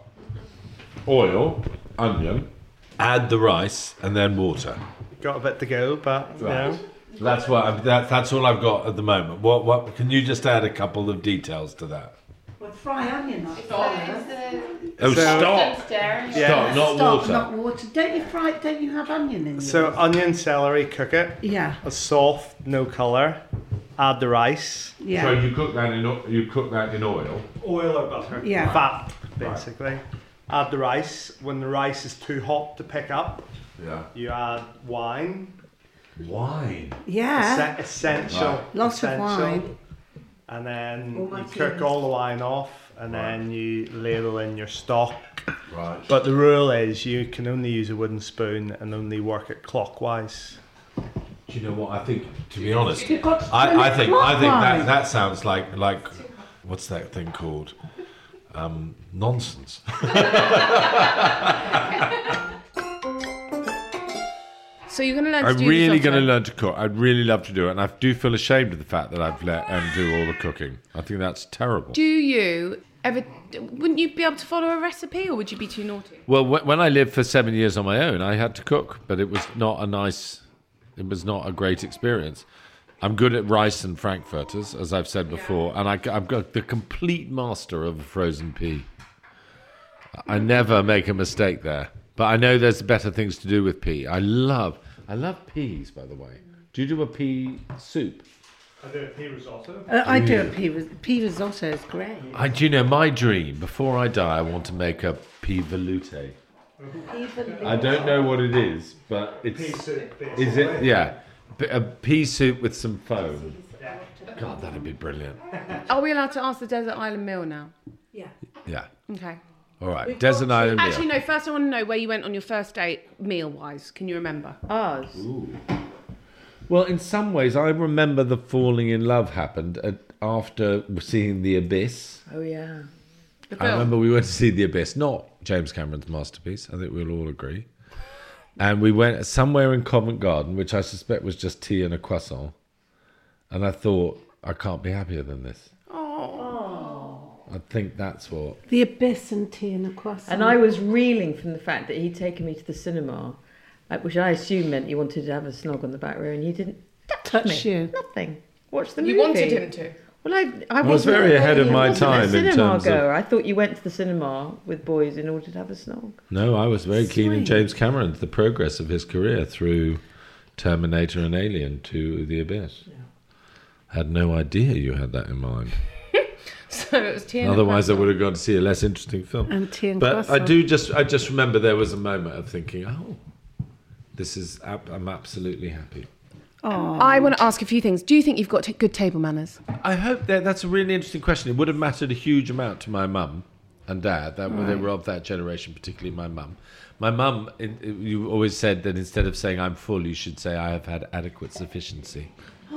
Oil, onion, add the rice, and then water. Got a bit to go, but you know. That's what I've, that, that's all I've got at the moment. What what can you just add a couple of details to that? Well, fry onion up first. Oh, So- stop! Yeah. Stop, not Stop, water. not water. Don't you fry? Don't you have onion in yours? So onion, celery, cook it. Yeah. A soft, no colour. Add the rice. Yeah. So you cook that in o- you cook that in oil. Oil or butter. Yeah. Fat, basically. Add the rice. When the rice is too hot to pick up, Yeah. you add wine. Wine. Yeah. Essen- essential. Right. Lots of essential. wine. And then All my you cook tears. all the wine off, and then you ladle in your stock. Right. But the rule is you can only use a wooden spoon and only work it clockwise. Do you know what I think? To be honest, You've got to turn I, I it think I think that clockwise. that sounds like like what's that thing called? Um, nonsense. So you're going to learn to I'm do really risotto? going to learn to cook. I'd really love to do it, and I do feel ashamed of the fact that I've let Em do all the cooking. I think that's terrible. Do you ever? Wouldn't you be able to follow a recipe, or would you be too naughty? Well, wh- when I lived for seven years on my own, I had to cook, but it was not a nice, it was not a great experience. I'm good at rice and frankfurters, as I've said before, and I, I've got the complete master of a frozen pea. I never make a mistake there, but I know there's better things to do with pea. I love, I love peas, by the way. Do you do a pea soup? I do a pea risotto. Uh, I do a pea, ris- pea risotto. Is great. I, do you know, my dream, before I die, I want to make a pea veloute. I don't know what it is, but it's... Pea soup, Is it? Yeah. P- A pea soup with some foam. God, that'd be brilliant. Are we allowed to ask the desert island meal now? Yeah. Yeah. Okay. All right. Desert Island meal. Actually, no. First, I want to know where you went on your first date, meal-wise. Can you remember? Ours. Well, in some ways, I remember the falling in love happened at, after seeing The Abyss. Oh, yeah. The I film. remember we went to see The Abyss, not James Cameron's masterpiece. I think we'll all agree. And we went somewhere in Covent Garden, which I suspect was just tea and a croissant. And I thought, I can't be happier than this. I think that's what... The Abyss and tea and a croissant. And I was reeling from the fact that he'd taken me to the cinema, uh, which I assumed meant he wanted to have a snog on the back row, and he didn't touch touch me. you. Nothing. Watch the movie. You wanted him to. Well, I, I I was wasn't very a- ahead of I my wasn't time a in cinema terms of- goer. I thought you went to the cinema with boys in order to have a snog. No, I was very keen in Sweet. James Cameron, the progress of his career through Terminator and Alien to The Abyss. Had no idea you had that in mind. So it was tea and a Otherwise, I croissant. would have gone to see a less interesting film. And tea and but croissant. I do just, I just remember there was a moment of thinking, oh, this is, ab- I'm absolutely happy. I want to ask a few things. Do you think you've got t- good table manners? I hope that that's a really interesting question. It would have mattered a huge amount to my mum and dad. That they were of that generation, particularly my mum. My mum, in- you always said that instead of saying I'm full, you should say I have had adequate sufficiency.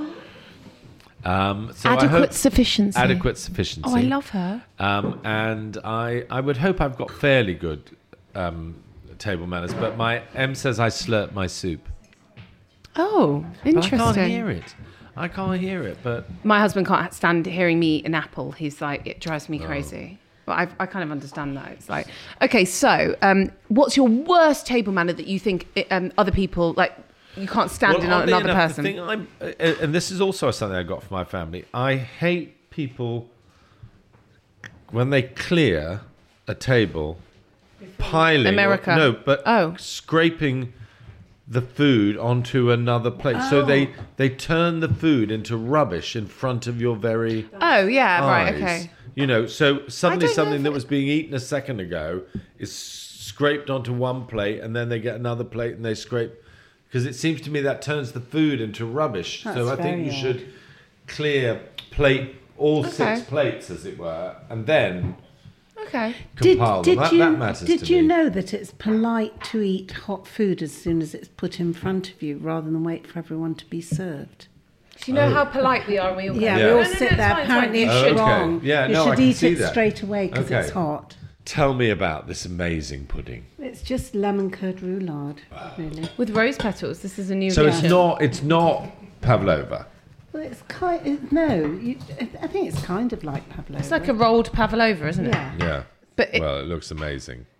Um, so I Adequate hope, sufficiency. Adequate sufficiency. Oh, I love her. Um, and I, I would hope I've got fairly good um, table manners. But my Em says I slurp my soup. Oh, interesting. But I can't hear it. I can't hear it. But My husband can't stand hearing me eat an apple. He's like, it drives me crazy. But I, I kind of understand that. It's like, okay, so um, what's your worst table manner that you think um, other people, like, you can't stand in oddly another enough, person? The thing I'm, uh, and this is also something I got from my family. I hate people when they clear a table, piling. America. No, but Oh. scraping the food onto another plate. So they they turn the food into rubbish in front of your very Oh, yeah, right, eyes. okay. You know, so suddenly don't know something if that it- was being eaten a second ago is scraped onto one plate, and then they get another plate and they scrape. Because it seems to me that turns the food into rubbish. so I That's think very you odd. should clear plate all Okay. six plates, as it were, and then Okay. Did, compile did them. That, you, that matters did to you me. know that it's polite to eat hot food as soon as it's put in front of you rather than wait for everyone to be served? Do you know how polite we are? We all Yeah, Yeah. we all No, no, no, sit it's there. fine, it's Apparently fine. it's Oh, okay. wrong. Yeah, you no, I should can eat see it that. straight away because Okay. it's hot. Tell me about this amazing pudding. It's just lemon curd roulade, really. With rose petals. This is a new So it's addition. not it's not pavlova. Well, it's kind. It, no, you, I think it's kind of like pavlova. It's like a rolled pavlova, isn't it? Yeah. Yeah. But it, Well, it looks amazing.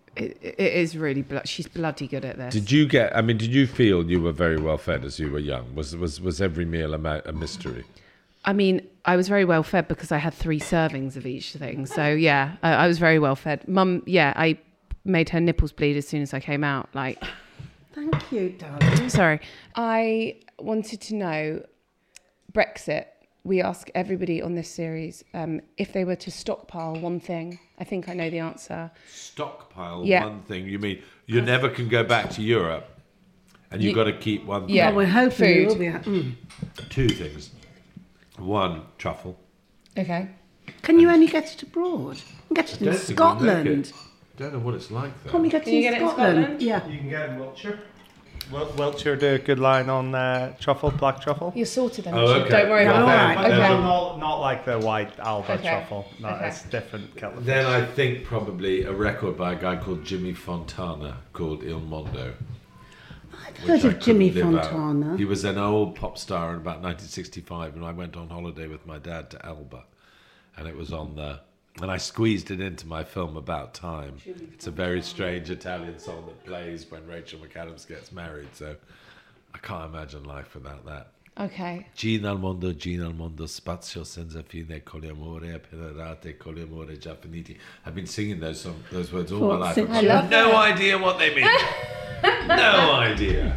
It, it is really, blo- she's bloody good at this. Did you get, I mean, did you feel you were very well fed as you were young? Was was was every meal a, ma- a mystery? I mean, I was very well fed because I had three servings of each thing. So, yeah, I, I was very well fed. Mum, yeah, I made her nipples bleed as soon as I came out. Like, thank you, darling. Sorry. I wanted to know, Brexit, we ask everybody on this series um, if they were to stockpile one thing. I think I know the answer. Stockpile Yeah. one thing? You mean you never can go back to Europe and you've You- got to keep one thing? Yeah, Well, we're hoping food. we will be. Mm. Two things. One, truffle. Okay. Can you only get it abroad? You can get it in Don't think we make Scotland. it. Don't know what it's like though. Can we get Can it you in get it in Scotland? Scotland? Yeah. You can get in Wiltshire. Wil- Wiltshire do a good line on uh, truffle, black truffle. You're sorted then. Oh, Richard. okay. Don't worry But about then- that. but Okay. then not, not like the white Alba Okay. truffle. No, Okay. it's different kettle of Then fish. I think probably a record by a guy called Jimmy Fontana called Il Mondo. I've which heard I of Jimmy couldn't live out. Fontana. He was an old pop star in about nineteen sixty-five, and I went on holiday with my dad to Elba, and it was on the. And I squeezed it into my film About Time. It's a very strange Italian song that plays when Rachel McAdams gets married, so I can't imagine life without that. Okay. Gina al mondo, Gina al mondo, spazio senza fine, con l'amore appena date, con l'amore già finiti. I've been singing those song, those words all my life. Since I love no that. idea what they mean. No idea.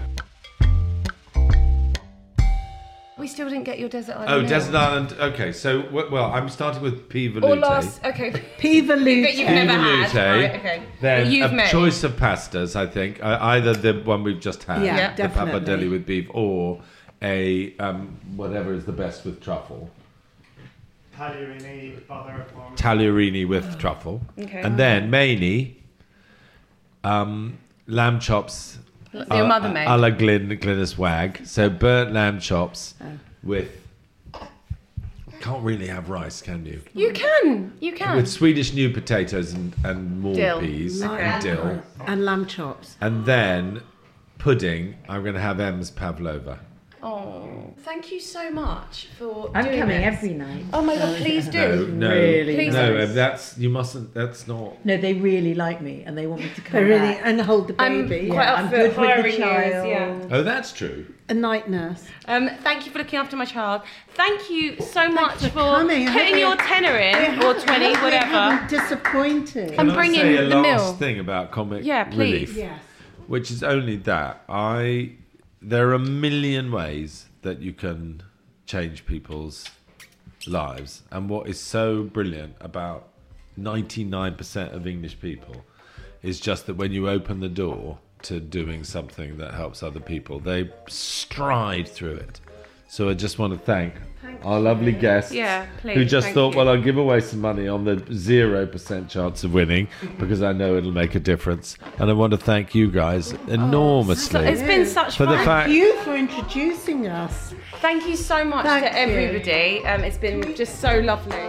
We still didn't get your desert island. Oh, meal. Desert Island. Okay, so w- well, I'm starting with P. Or Veloute. last. Okay. Piva That you've never had. Veloute. Right, okay. Then That you've a made. choice of pastas, I think. Uh, either the one we've just had, Yeah, Yeah. the definitely. pappardelle with beef, or a um, whatever is the best with truffle. Tagliarini, butter, parm. Tagliarini with truffle. Okay. And then mainly um, lamb chops. That your mother made. A la Glyn, Glynis Wag. So burnt lamb chops Oh. with. Can't really have rice, can you? You can. You can. With Swedish new potatoes and, and more Dill. peas Okay. and dill. And lamb chops. And then pudding, I'm going to have Em's pavlova. Oh, thank you so much for I'm doing coming this. every night. Oh my god, please No, do. no, Really Please no, nice. Em, that's, you mustn't, that's not. No, they really like me and they want me to come They really back. and hold the I'm baby. quite yeah. up I'm for good with the hiring you. child. Yeah. Oh, that's true. A night nurse. Um, thank you for looking after my child. Thank you so much for for, coming. I hope putting we- your tenner in, I or hope- twenty, I hope we whatever. haven't disappointed. I'm Can I bringing say a the last meal. thing about comic Yeah, please. relief? Yes. Which is only that I there are a million ways that you can change people's lives, and what is so brilliant about ninety-nine percent of English people is just that when you open the door to doing something that helps other people, they stride through it. So I just want to thank our lovely guests Yeah, please, who just thank thought, you. well, I'll give away some money on the zero percent chance of winning because I know it'll make a difference. And I want to thank you guys enormously. It's been such For the fun. fact- Thank you for introducing us. Thank you so much Thank to you. everybody. Um, it's been just so lovely.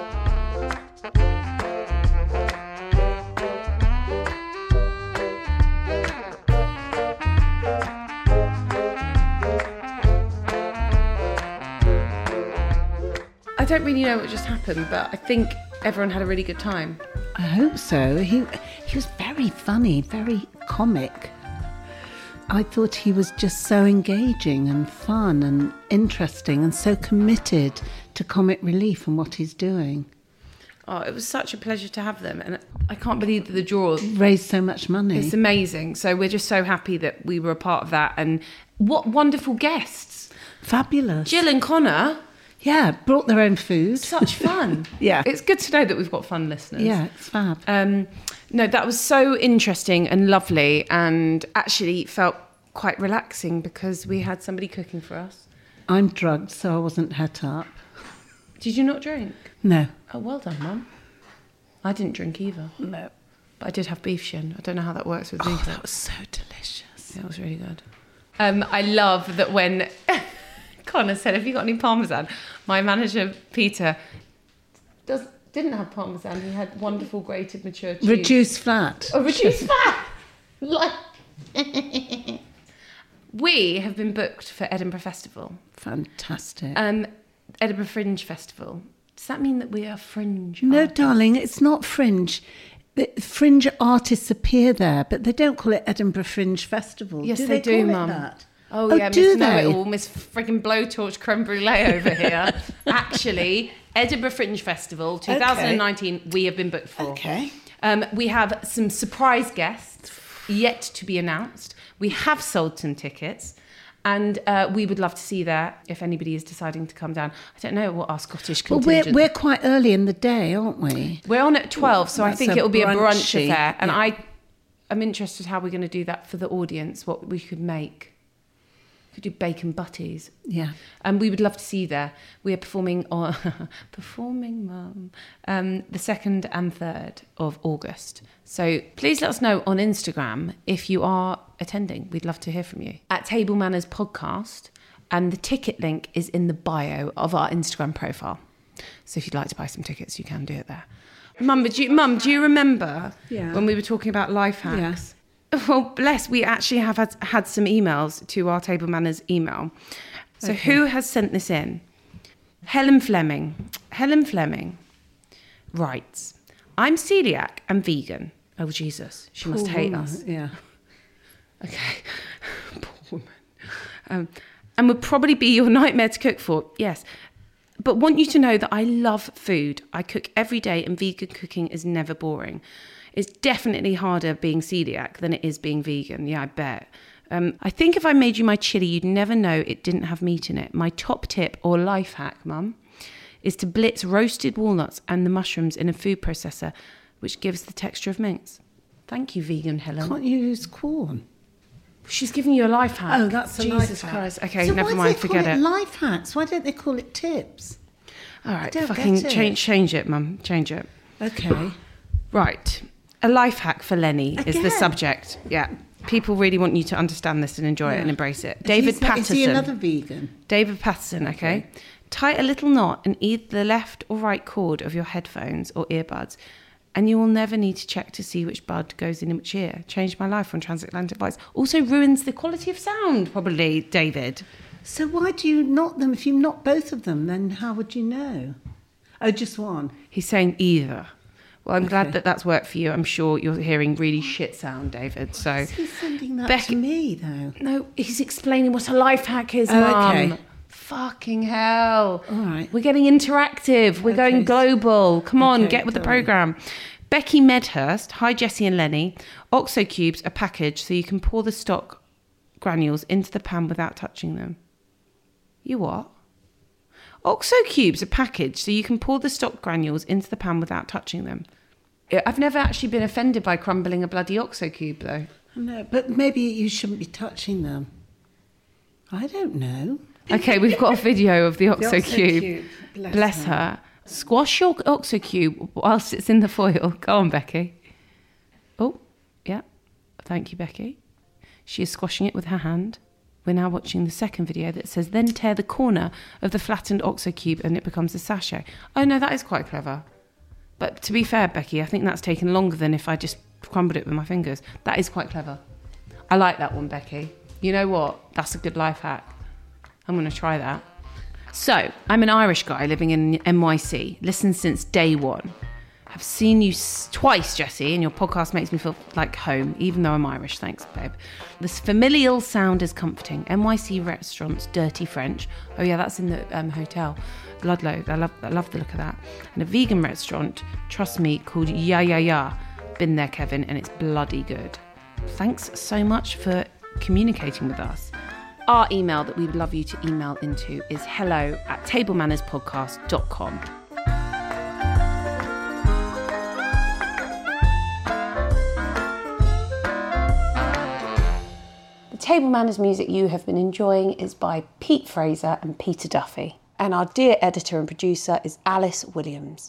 I don't really know what just happened, but I think everyone had a really good time. I hope so. He he was very funny, very comic. I thought he was just so engaging and fun and interesting and so committed to comic relief and what he's doing. Oh, it was such a pleasure to have them, and I can't believe that the draw Raised so much money. It's amazing. So we're just so happy that we were a part of that, and what wonderful guests! Fabulous. Jill and Connor, Yeah, brought their own food. such fun. Yeah. It's good to know that we've got fun listeners. Yeah, it's fab. Um, no, that was so interesting and lovely, and actually felt quite relaxing because we had somebody cooking for us. I'm drugged, so I wasn't het up. Did you not drink? No. Oh, well done, Mum. I didn't drink either, No. but I did have beef shin. I don't know how that works with Oh, beef. that was so delicious. That was really good. Um, I love that when Connor said, "Have you got any parmesan?" My manager Peter does didn't have parmesan. He had wonderful grated mature cheese. Reduced fat. Oh, reduced fat. Like we have been booked for Edinburgh Festival. Fantastic. Um, Edinburgh Fringe Festival. Does that mean that we are fringe? no, artists? darling, it's not fringe. But fringe artists appear there, but they don't call it Edinburgh Fringe Festival. Yes, do they, they, do, call Mum. It that? Oh, Oh, yeah, do Miss they? Know-it-all, Miss frigging Blowtorch Creme Brulee over here. Actually, Edinburgh Fringe Festival twenty nineteen, okay. We have been booked for. Okay. Um, we have some surprise guests yet to be announced. We have sold some tickets. And uh, we would love to see you there if anybody is deciding to come down. I don't know what our Scottish contingent... Well, we're, we're quite early in the day, aren't we? We're on at twelve, so That's I think a it'll be a brunch brunchy, affair. And yeah. I, I'm interested how we're going to do that for the audience, what we could make. We could do bacon butties. Yeah. And we would love to see you there. We are performing on... performing, Mum. Um, the second and third of August. So please let us know on Instagram if you are attending. We'd love to hear from you. At Table Manners Podcast, and the ticket link is in the bio of our Instagram profile. So if you'd like to buy some tickets, you can do it there. Mum, do you, Mum, do you remember Yeah. when we were talking about life hacks? Yeah. Well, bless, we actually have had, had some emails to our Table Manners email. So Okay. who has sent this in? Helen Fleming. Helen Fleming writes, I'm celiac and vegan. Oh, Jesus. She must Poor hate woman, us. Yeah. Okay. Poor woman. Um, and would probably be your nightmare to cook for. Yes. But want you to know that I love food. I cook every day and vegan cooking is never boring. It's definitely harder being celiac than it is being vegan. Yeah, I bet. Um, I think if I made you my chili, you'd never know it didn't have meat in it. My top tip or life hack, Mum, is to blitz roasted walnuts and the mushrooms in a food processor, which gives the texture of mince. Thank you, vegan Helen. Can't you use corn? She's giving you a life hack. Oh, that's a Jesus life hack. Christ. Okay, so never why mind, do they forget call it. it life hacks? Why don't they call it tips? All right, don't fucking get it. change, change it, Mum. Change it. Okay. Right. A life hack for Lenny is the Again? subject. Yeah. People really want you to understand this and enjoy it Yeah. and embrace it. Is David he- Patterson. Is he another vegan? David Patterson, okay? Okay. Tie a little knot in either the left or right cord of your headphones or earbuds, and you will never need to check to see which bud goes in which ear. Changed my life on transatlantic flights. Also ruins the quality of sound, probably, David. So why do you knot them? If you knot both of them, then how would you know? Oh, just one. He's saying either. Well, I'm glad Okay. that that's worked for you. I'm sure you're hearing really shit sound, David. So Is he sending that Becky- to me, though? No, he's explaining what a life hack is, Oh, Mum. okay. Fucking hell. All right. We're getting interactive. We're going Okay. global. Come on, Okay, get with the sorry. programme. Becky Medhurst. Hi, Jessie and Lenny. Oxo cubes are packaged so you can pour the stock granules into the pan without touching them. You what? Oxo cubes are packaged so you can pour the stock granules into the pan without touching them. Yeah, I've never actually been offended by crumbling a bloody Oxo cube, though. No, but maybe you shouldn't be touching them. I don't know. Okay, we've got a video of the Oxo, Oxo cube. cube. Bless, Bless her. her. Squash your Oxo cube whilst it's in the foil. Go on, Becky. Oh, yeah. Thank you, Becky. She is squashing it with her hand. We're now watching the second video that says, then tear the corner of the flattened Oxo cube and it becomes a sachet. Oh, no, that is quite clever. But to be fair, Becky, I think that's taken longer than if I just crumbled it with my fingers. That is quite clever. I like that one, Becky. You know what? That's a good life hack. I'm going to try that. So, I'm an Irish guy living in N Y C. Listened since day one. I've seen you s- twice, Jessie, and your podcast makes me feel like home, even though I'm Irish. Thanks, babe. This familial sound is comforting. N Y C restaurants, Dirty French. Oh, yeah, that's in the um, hotel. Ludlow. I love, I love the look of that. And a vegan restaurant, trust me, called Ya Ya Ya. Been there, Kevin, and it's bloody good. Thanks so much for communicating with us. Our email that we would love you to email into is hello at table manners podcast dot com. The Table Manners music you have been enjoying is by Pete Fraser and Peter Duffy. And our dear editor and producer is Alice Williams.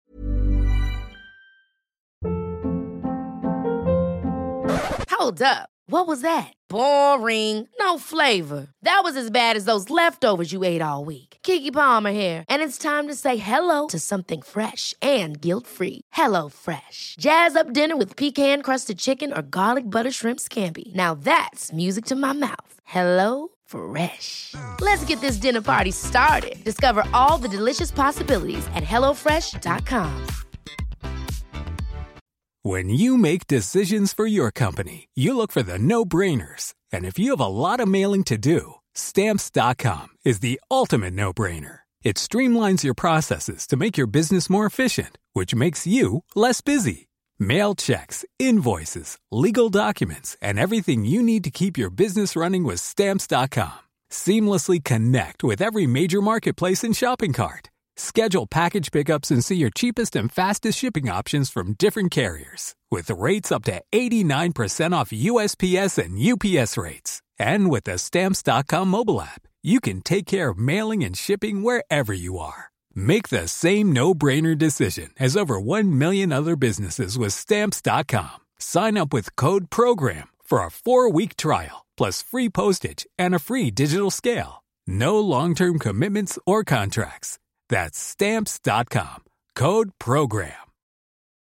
Hold up. What was that? Boring. No flavor. That was as bad as those leftovers you ate all week. Keke Palmer here, and it's time to say hello to something fresh and guilt-free. Hello Fresh. Jazz up dinner with pecan-crusted chicken or garlic butter shrimp scampi. Now that's music to my mouth. Hello Fresh. Let's get this dinner party started. Discover all the delicious possibilities at hello fresh dot com. When you make decisions for your company, you look for the no-brainers. And if you have a lot of mailing to do, Stamps dot com is the ultimate no-brainer. It streamlines your processes to make your business more efficient, which makes you less busy. Mail checks, invoices, legal documents, and everything you need to keep your business running with Stamps dot com. Seamlessly connect with every major marketplace and shopping cart. Schedule package pickups and see your cheapest and fastest shipping options from different carriers, with rates up to eighty-nine percent off U S P S and U P S rates. And with the Stamps dot com mobile app, you can take care of mailing and shipping wherever you are. Make the same no-brainer decision as over one million other businesses with Stamps dot com. Sign up with code PROGRAM for a four-week trial, plus free postage and a free digital scale. No long-term commitments or contracts. That's Stamps dot com. Code PROGRAM.